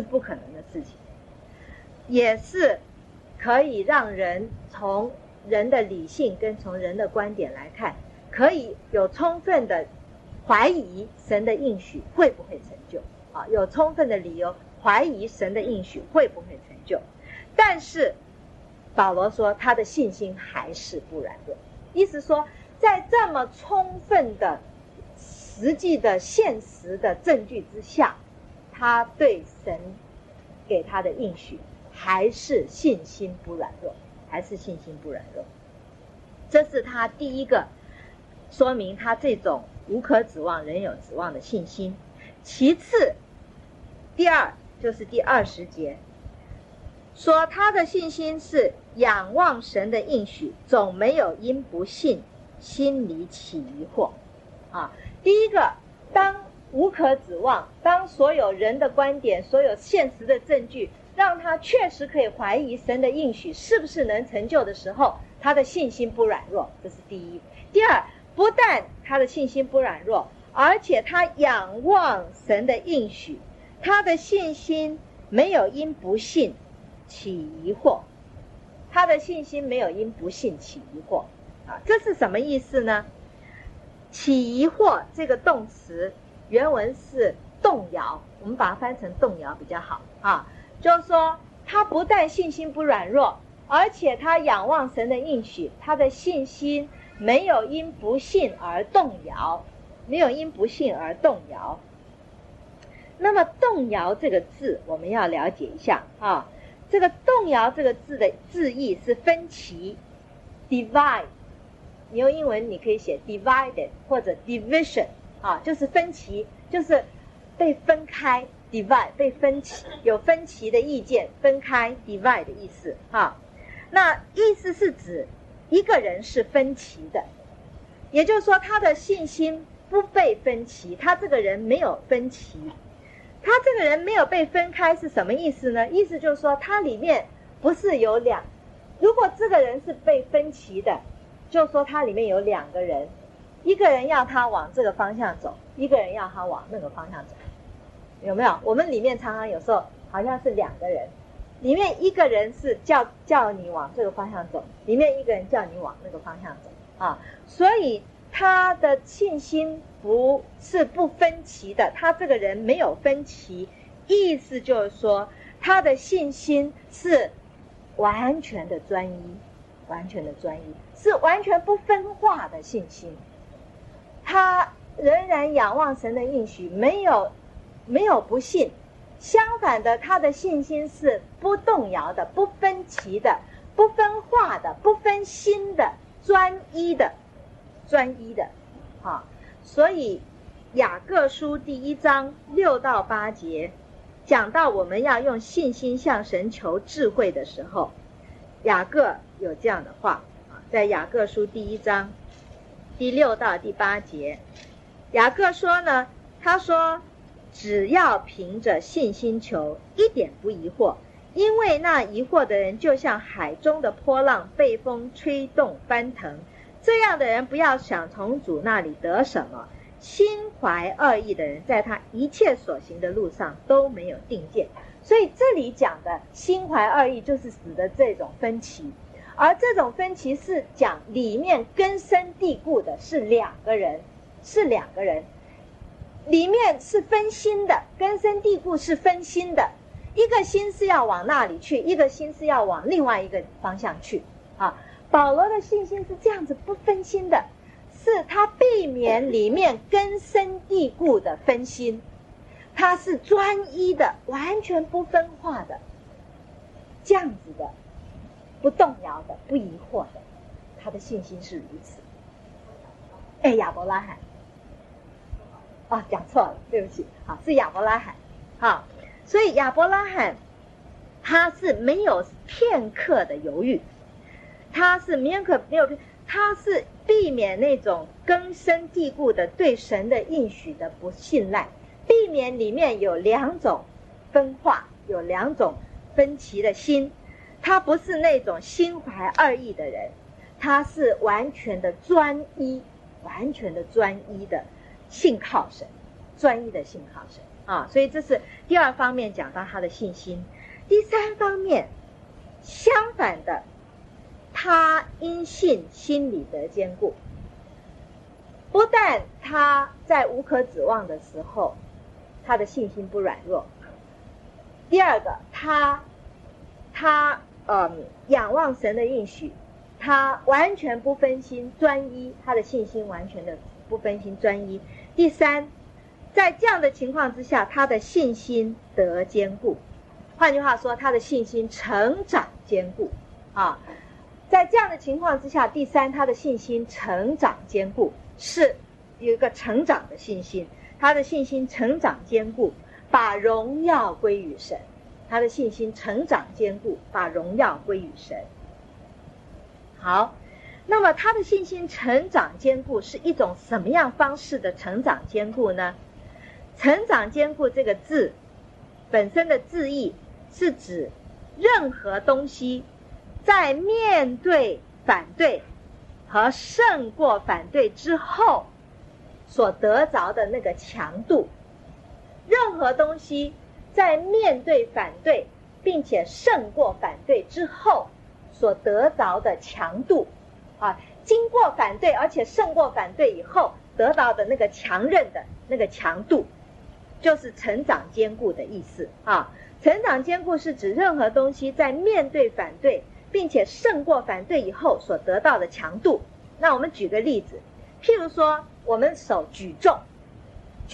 Speaker 2: 也是可以让人从人的理性跟从人的观点来看，可以有充分的怀疑神的应许会不会成就有充分的理由怀疑神的应许会不会成就。但是保罗说他的信心还是不软弱，意思说在这么充分的实际的现实的证据之下，他对神给他的应许还是信心不软弱，这是他第一个说明他这种无可指望仍有指望的信心。其次，第二就是第20节说他的信心是仰望神的应许，总没有因不信心里起疑惑第一个，当无可指望，当所有人的观点，所有现实的证据让他确实可以怀疑神的应许是不是能成就的时候，他的信心不软弱，这是第一。第二，不但他的信心不软弱，而且他仰望神的应许，他的信心没有因不信起疑惑，这是什么意思呢？起疑惑这个动词原文是动摇，我们把它翻成动摇比较好就是说他不但信心不软弱，而且他仰望神的应许，他的信心没有因不信而动摇。那么动摇这个字我们要了解一下这个动摇这个字的字义是分歧 divide， 你用英文你可以写 divided 或者 division 就是分歧，就是被分开 divide 被分歧，有分歧的意见，分开 divide 的意思那意思是指一个人是分歧的，也就是说他的信心不被分歧，他这个人没有分歧，他这个人没有被分开是什么意思呢？意思就是说他里面不是有如果这个人是被分歧的，就是说他里面有两个人，一个人要他往这个方向走，一个人要他往那个方向走，有没有？我们里面常常有时候好像是两个人，里面一个人是叫你往这个方向走，里面一个人叫你往那个方向走所以他的信心不是不分歧的，他这个人没有分歧，意思就是说他的信心是完全的专一，完全的专一，是完全不分化的信心，他仍然仰望神的应许，没有不信，相反的他的信心是不动摇的，不分歧的，不分化的，不分心的，专一的所以雅各书第1章6到8节讲到我们要用信心向神求智慧的时候，雅各有这样的话在雅各书第1章第6到第8节，雅各说呢，他说只要凭着信心求，一点不疑惑，因为那疑惑的人就像海中的波浪，被风吹动翻腾，这样的人不要想从主那里得什么，心怀恶意的人在他一切所行的路上都没有定见。所以这里讲的心怀恶意就是指的这种分歧，而这种分歧是讲里面根深蒂固的是两个人，里面是分心的，根深蒂固是分心的，一个心是要往那里去，一个心是要往另外一个方向去保罗的信心是这样子不分心的，是他避免里面根深蒂固的分心，他是专一的，完全不分化的，这样子的，不动摇的，不疑惑的，他的信心是如此。亚伯拉罕讲错了，对不起是亚伯拉罕所以亚伯拉罕他是没有片刻的犹豫，他是他是避免那种根深蒂固的对神的应许的不信赖，避免里面有两种分化，有两种分歧的心，他不是那种心怀恶意的人，他是完全的专一的信靠神，专一的信靠神所以这是第二方面讲到他的信心。第三方面，相反的，他因信心里得坚固，不但他在无可指望的时候他的信心不软弱，第二个他仰望神的应许，他完全不分心专一，他的信心完全的不分心专一。第三，在这样的情况之下，他的信心得坚固，换句话说，他的信心成长坚固在这样的情况之下，第三，他的信心成长坚固，是有一个成长的信心，他的信心成长坚固，把荣耀归于神，他的信心成长坚固，把荣耀归于神。好，那么他的信心成长坚固是一种什么样方式的成长坚固呢？成长坚固这个字本身的字义是指任何东西在面对反对和胜过反对之后所得着的那个强度，任何东西在面对反对并且胜过反对之后所得着的强度经过反对而且胜过反对以后得到的那个强韧的那个强度，就是成长坚固的意思成长坚固是指任何东西在面对反对并且胜过反对以后所得到的强度。那我们举个例子，譬如说我们手举重，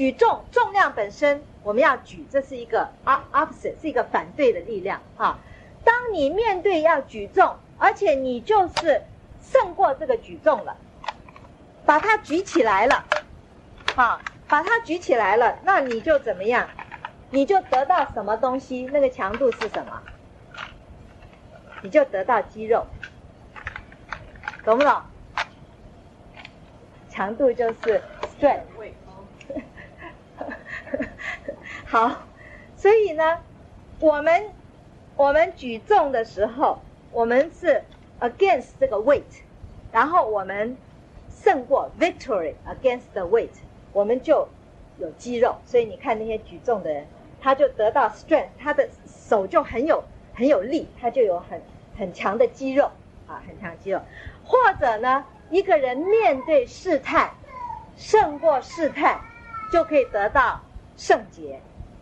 Speaker 2: 重量本身我们要举，这是一个 opposite， 是一个反对的力量当你面对要举重，而且你就是胜过这个举重了，把它举起来了，把它举起来了，那你就怎么样？你就得到什么东西？那个强度是什么？你就得到肌肉，懂不懂？强度就是 strength。好，所以呢，我们举重的时候，我们是 against 这个 weight， 然后我们胜过 victory against the weight， 我们就有肌肉。所以你看那些举重的人，他就得到 strength， 他的手就很有力，他就有很强的肌肉很强的肌肉。或者呢，一个人面对试探，胜过试探，就可以得到圣洁，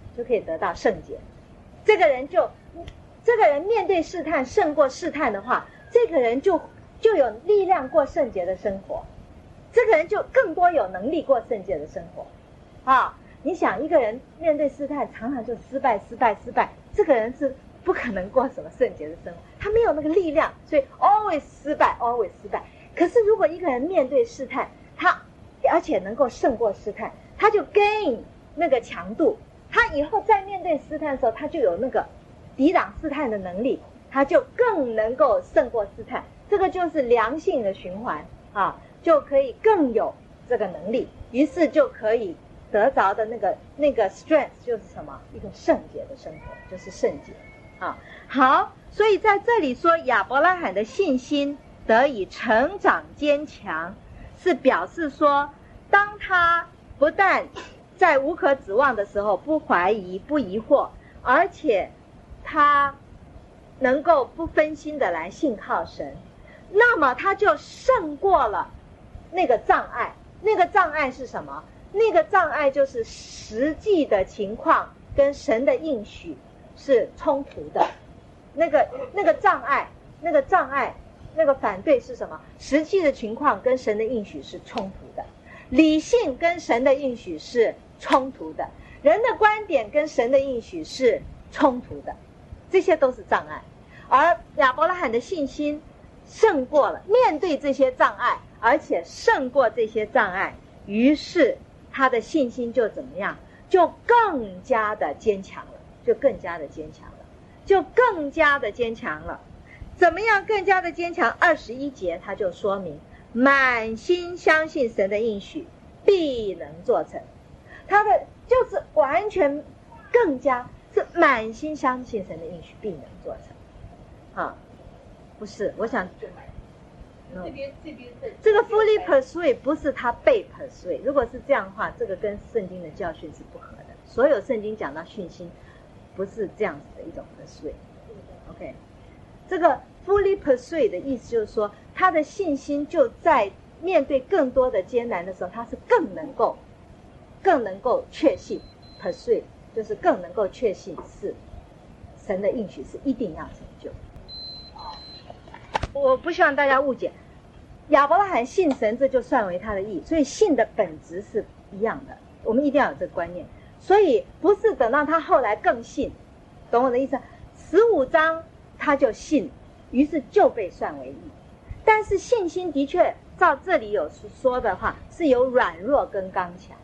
Speaker 2: 这个人面对试探胜过试探的话，这个人就有力量过圣洁的生活，这个人就更多有能力过圣洁的生活你想一个人面对试探常常就失败，这个人是不可能过什么圣洁的生活，他没有那个力量，所以 always 失败。可是如果一个人面对试探，他而且能够胜过试探，他就 gain 那个强度，他以后在面对试探的时候，他就有那个抵挡试探的能力，他就更能够胜过试探。这个就是良性的循环就可以更有这个能力，于是就可以得着的那个 strength 就是什么？一个圣洁的生活，就是圣洁好，所以在这里说亚伯拉罕的信心得以成长坚强，是表示说，当他不但在无可指望的时候不怀疑不疑惑，而且他能够不分心的来信靠神，那么他就胜过了那个障碍。那个障碍是什么？那个障碍就是实际的情况跟神的应许是冲突的。那个障碍，那个反对是什么？实际的情况跟神的应许是冲突的，理性跟神的应许是冲突的，人的观点跟神的应许是冲突的，这些都是障碍。而亚伯拉罕的信心胜过了，面对这些障碍，而且胜过这些障碍，于是他的信心就怎么样？就更加的坚强了。怎么样更加的坚强？21节他就说明，满心相信神的应许必能做成。他的就是完全更加是满心相信神的应许必能做成不是，我想这个 fully persuade 不是他被 persuade， 如果是这样的话，这个跟圣经的教训是不合的。所有圣经讲到信心不是这样子的一种 persuade。 这个 fully persuade 的意思就是说，他的信心就在面对更多的艰难的时候，他是更能够确信 persuade 就是更能够确信是神的应许是一定要成就。我不希望大家误解，亚伯拉罕信神，这就算为他的义，所以信的本质是一样的，我们一定要有这个观念。所以不是等到他后来更信，懂我的意思？15章他就信，于是就被算为义。但是信心的确照这里有说的话，是有软弱跟刚强，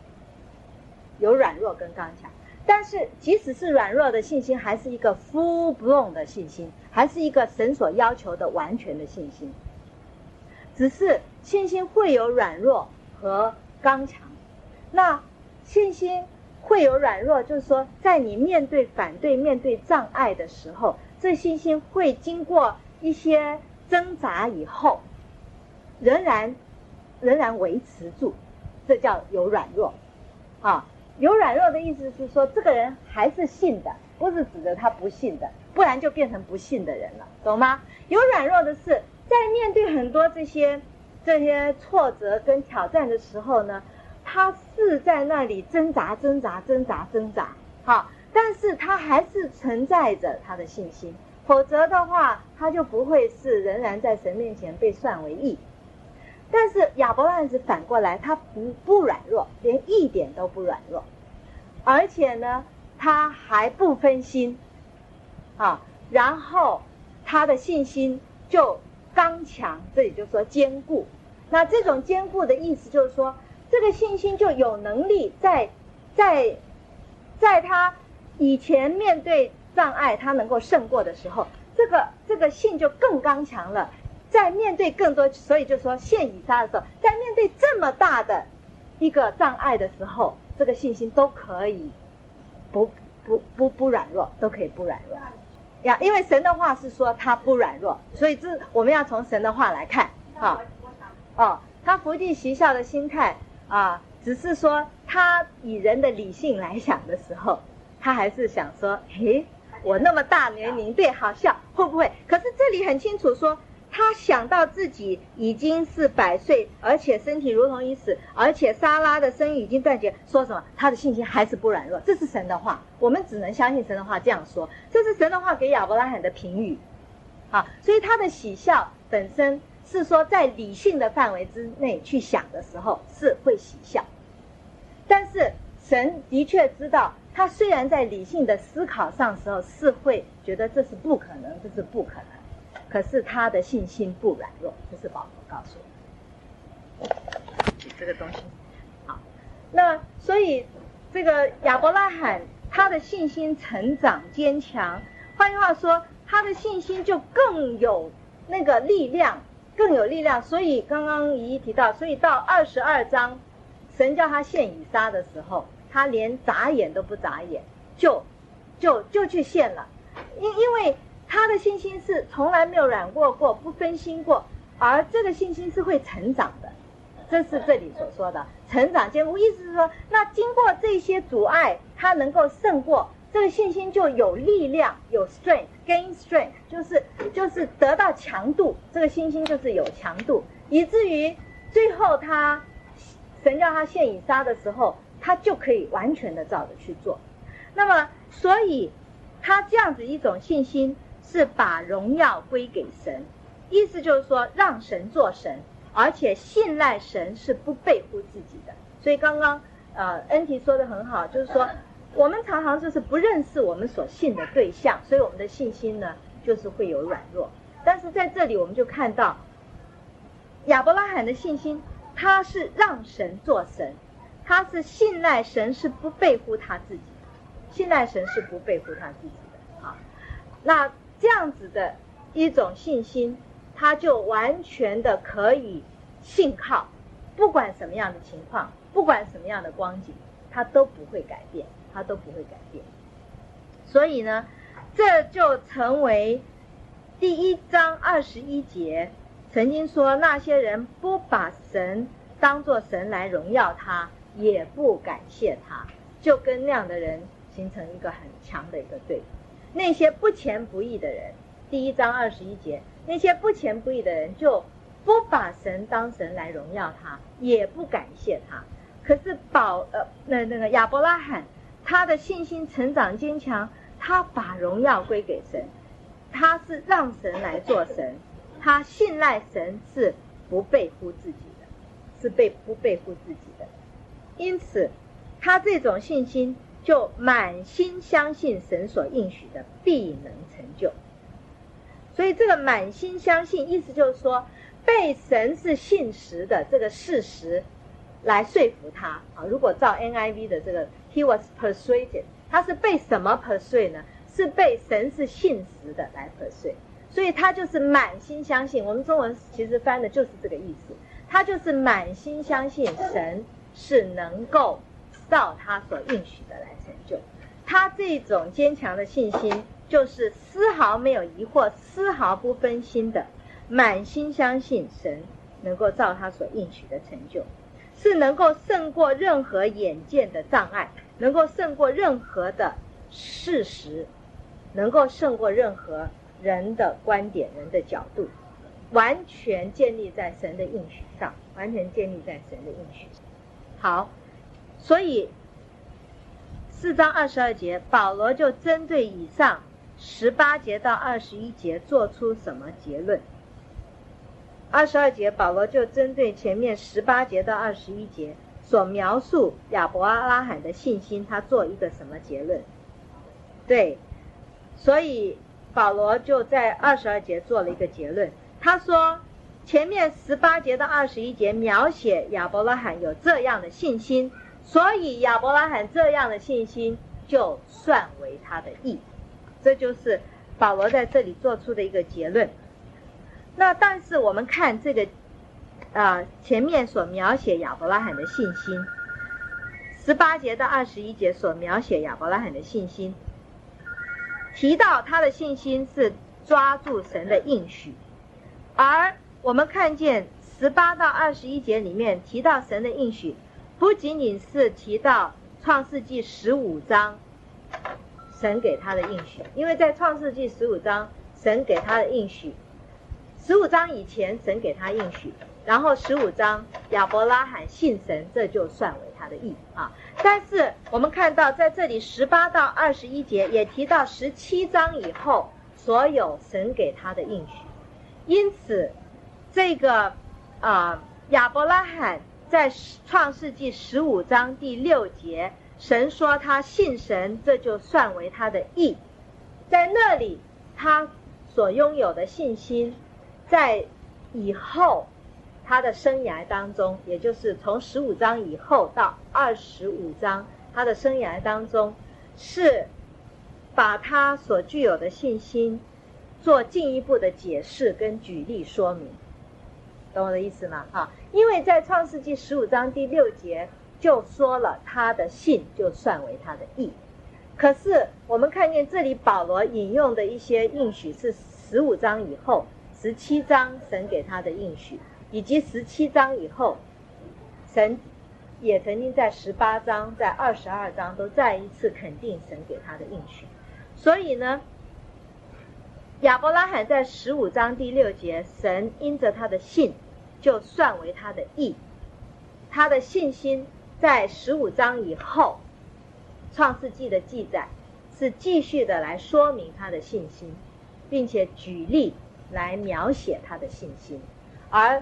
Speaker 2: 但是即使是软弱的信心，还是一个 full blown 的信心，还是一个神所要求的完全的信心。只是信心会有软弱和刚强。那信心会有软弱，就是说在你面对反对面对障碍的时候，这信心会经过一些挣扎以后仍然维持住，这叫有软弱有软弱的意思是说，这个人还是信的，不是指着他不信的，不然就变成不信的人了，懂吗？有软弱的是在面对很多这些挫折跟挑战的时候呢，他是在那里挣扎但是他还是存在着他的信心，否则的话他就不会是仍然在神面前被算为义。但是亚伯拉罕是反过来，他不软弱，连一点都不软弱，而且呢他还不分心然后他的信心就刚强，这里就说坚固。那这种坚固的意思就是说，这个信心就有能力在他以前面对障碍他能够胜过的时候，这个信就更刚强了。在面对更多，所以就说现以撒的时候，在面对这么大的一个障碍的时候，这个信心都可以不软弱，都可以不软弱呀。因为神的话是说他不软弱，所以我们要从神的话来看他伏低习笑的心态只是说他以人的理性来想的时候，他还是想说，我那么大年龄，对，好笑会不会？可是这里很清楚说，他想到自己已经是100岁，而且身体如同已死，而且撒拉的生育已经断绝，说什么？他的信心还是不软弱，这是神的话，我们只能相信神的话这样说，这是神的话给亚伯拉罕的评语所以他的喜笑本身是说在理性的范围之内去想的时候是会喜笑，但是神的确知道，他虽然在理性的思考上的时候是会觉得这是不可能，这是不可能，可是他的信心不软弱，这是保罗告诉我们这个东西。好，那所以这个亚伯拉罕他的信心成长坚强，换句话说，他的信心就更有那个力量，更有力量。所以刚刚怡怡提到，所以到22章，神叫他献以撒的时候，他连眨眼都不眨眼，就去献了，因为他的信心是从来没有软过，不分心过，而这个信心是会成长的，这是这里所说的成长坚固。意思是说，那经过这些阻碍，他能够胜过，这个信心就有力量，有 strength gain strength， 就是得到强度，这个信心就是有强度，以至于最后神叫他献以撒的时候，他就可以完全的照着去做。那么所以他这样子一种信心是把荣耀归给神，意思就是说让神做神，而且信赖神是不背乎自己的。所以刚刚恩提说的很好，就是说我们常常就是不认识我们所信的对象，所以我们的信心呢就是会有软弱。但是在这里我们就看到亚伯拉罕的信心，他是让神做神，他是信赖神是不背乎他自己的，信赖神是不背乎他自己的那这样子的一种信心，他就完全的可以信靠，不管什么样的情况，不管什么样的光景，他都不会改变，他都不会改变。所以呢，这就成为第1章21节曾经说，那些人不把神当作神来荣耀他，也不感谢他，就跟那样的人形成一个很强的一个对比。那些不虔不义的人，第1章21节，那些不虔不义的人就不把神当神来荣耀他，也不感谢他。可是那个亚伯拉罕，他的信心成长坚强，他把荣耀归给神，他是让神来做神，他信赖神是不背乎自己的，是不背乎自己的。因此他这种信心就满心相信神所应许的必能成就。所以这个满心相信，意思就是说被神是信实的这个事实来说服他如果照 NIV 的这个 he was persuaded， 他是被什么 persuade 呢？是被神是信实的来 persuade， 所以他就是满心相信。我们中文其实翻的就是这个意思，他就是满心相信神是能够照他所应许的来成就。他这种坚强的信心就是丝毫没有疑惑，丝毫不分心的满心相信神能够照他所应许的成就，是能够胜过任何眼见的障碍，能够胜过任何的事实，能够胜过任何人的观点，人的角度，完全建立在神的应许上，完全建立在神的应许上。好，所以4章22节保罗就针对以上18节到21节做出什么结论。22节保罗就针对前面18节到21节所描述亚伯拉罕的信心，他做一个什么结论？对，所以保罗就在22节做了一个结论，他说前面18节到21节描写亚伯拉罕有这样的信心，所以亚伯拉罕这样的信心就算为他的义。这就是保罗在这里做出的一个结论。那但是我们看这个前面所描写亚伯拉罕的信心，18节到21节所描写亚伯拉罕的信心，提到他的信心是抓住神的应许，而我们看见18到21节里面提到神的应许，不仅仅是提到创世纪15章神给他的应许，因为在创世纪15章神给他的应许，15章以前神给他应许，然后15章亚伯拉罕信神，这就算为他的义啊。但是我们看到在这里18到21节也提到17章以后所有神给他的应许，因此这个亚伯拉罕在创世纪15章第6节，神说他信神，这就算为他的义。在那里他所拥有的信心，在以后他的生涯当中，也就是从15章以后到25章他的生涯当中，是把他所具有的信心做进一步的解释跟举例说明，懂我的意思吗？因为在创世纪15章第6节就说了他的信就算为他的义，可是我们看见这里保罗引用的一些应许是15章以后17章神给他的应许，以及17章以后神也曾经在18章在22章都再一次肯定神给他的应许。所以呢，亚伯拉罕在15章第6节，神因着他的信就算为他的义，他的信心在15章以后创世纪的记载是继续的来说明他的信心，并且举例来描写他的信心，而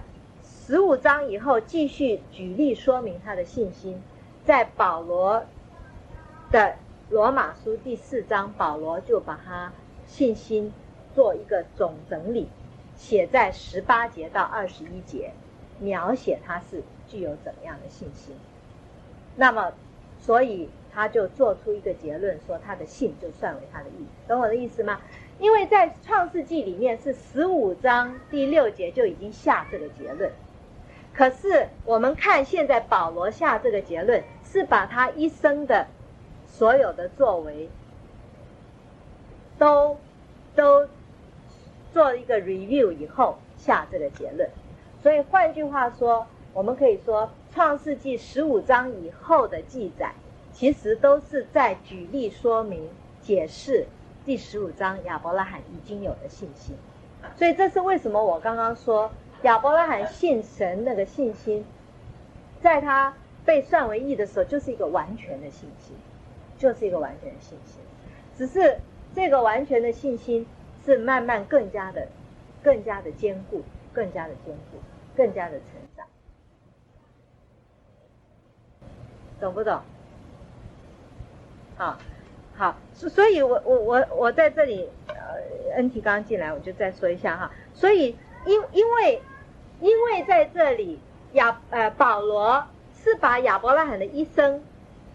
Speaker 2: 15章以后继续举例说明他的信心，在保罗的罗马书第4章，保罗就把他信心做一个总整理，写在18节到21节，描写他是具有怎么样的信心。那么所以他就做出一个结论，说他的信就算为他的义，懂我的意思吗？因为在创世纪里面是15章第6节就已经下这个结论，可是我们看现在保罗下这个结论是把他一生的所有的作为都做一个 review 以后下这个结论。所以换句话说，我们可以说创世纪15章以后的记载其实都是在举例说明解释第15章亚伯拉罕已经有的信心。所以这是为什么我刚刚说亚伯拉罕信神那个信心，在他被算为义的时候就是一个完全的信心，就是一个完全的信心，只是这个完全的信心是慢慢更加的坚固，更加的成长，懂不懂？好，所以我在这里恩提刚刚进来，我就再说一下哈。所以因为在这里保罗是把亚伯拉罕的一生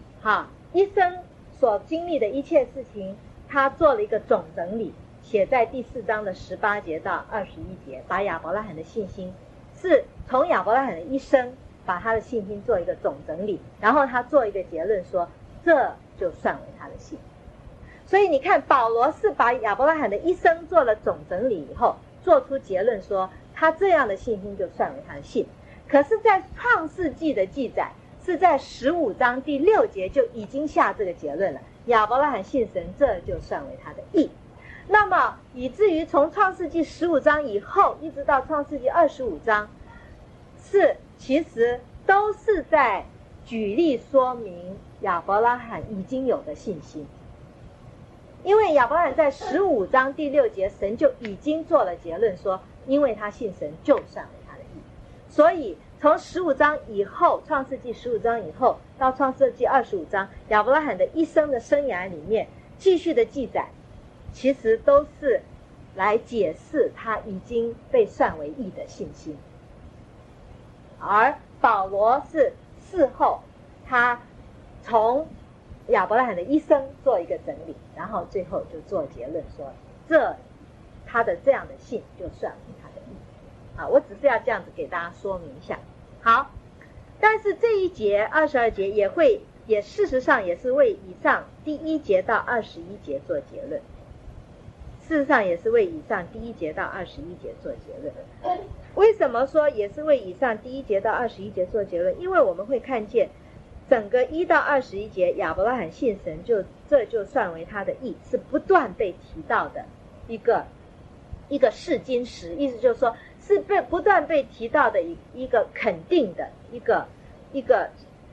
Speaker 2: 所经历的一切事情，他做了一个总整理，写在第4章的18节到21节，把亚伯拉罕的信心是从亚伯拉罕的一生把他的信心做一个总整理，然后他做一个结论说这就算为他的信。所以你看保罗是把亚伯拉罕的一生做了总整理以后做出结论说他这样的信心就算为他的信。可是在创世纪的记载是在15章第6节就已经下这个结论了，亚伯拉罕信神，这就算为他的义。那么以至于从创世纪15章以后一直到创世纪25章其实都是在举例说明亚伯拉罕已经有的信心。因为亚伯拉罕在15章第6节神就已经做了结论说因为他信神就算为他的义，所以从15章以后，创世纪15章以后到创世纪25章，亚伯拉罕的一生的生涯里面继续的记载其实都是来解释他已经被算为义的信心。而保罗是事后他从亚伯拉罕的一生做一个整理，然后最后就做结论说，他的这样的信就算为他的义。我只是要这样子给大家说明一下。好，但是这一节22节也事实上也是为以上第1节到21节做结论，事实上也是为以上第1节到21节做结论。为什么说也是为以上第1节到21节做结论？因为我们会看见整个1到21节亚伯拉罕信神，这就算为他的义，是不断被提到的一个试金石，意思就是说是不断被提到的一个肯定的一个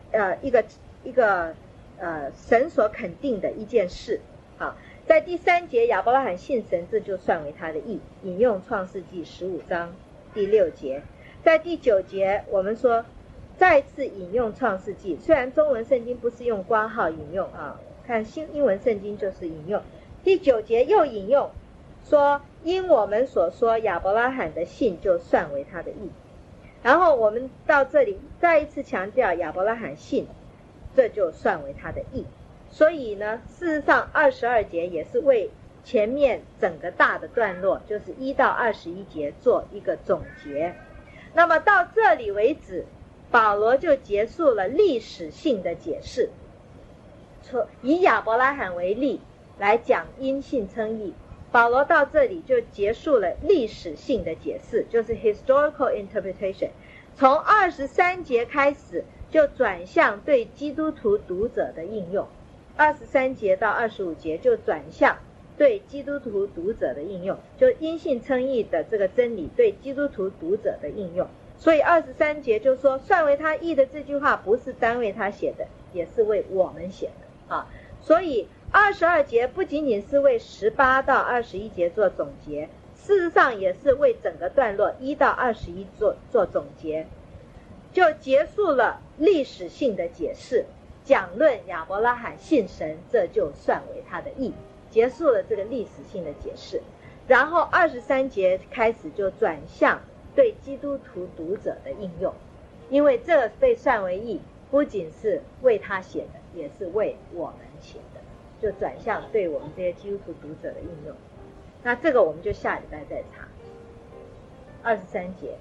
Speaker 2: 神所肯定的一件事。好，在第3节亚伯拉罕信神，这就算为他的义，引用创世纪15章第6节。在第9节我们说再次引用创世纪，虽然中文圣经不是用括号引用看英文圣经就是引用。第9节又引用说，因我们所说亚伯拉罕的信就算为他的义。然后我们到这里再一次强调亚伯拉罕信，这就算为他的义。所以呢，事实上22节也是为前面整个大的段落，就是1到21节做一个总结。那么到这里为止，保罗就结束了历史性的解释，以亚伯拉罕为例来讲因信称义。保罗到这里就结束了历史性的解释，就是 historical interpretation。 从23节开始就转向对基督徒读者的应用，23节到25节就转向对基督徒读者的应用，就因信称义的这个真理对基督徒读者的应用。所以23节就说算为他义的这句话不是单为他写的，也是为我们写的所以22节不仅仅是为18到21节做总结，事实上也是为整个段落1到21做总结，就结束了历史性的解释，讲论亚伯拉罕信神，这就算为他的义，结束了这个历史性的解释。然后23节开始就转向对基督徒读者的应用，因为这被算为义不仅是为他写的，也是为我们写的，就转向对我们这些基督徒读者的应用。那这个我们就下礼拜再查23节。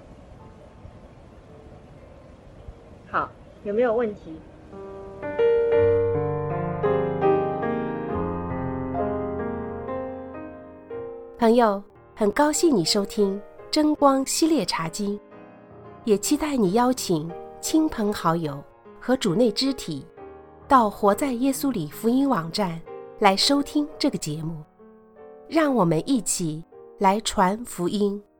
Speaker 2: 好，有没有问题？
Speaker 1: 朋友，很高兴你收听真光系列查经，也期待你邀请亲朋好友和主内肢体到活在耶稣里福音网站来收听这个节目，让我们一起来传福音。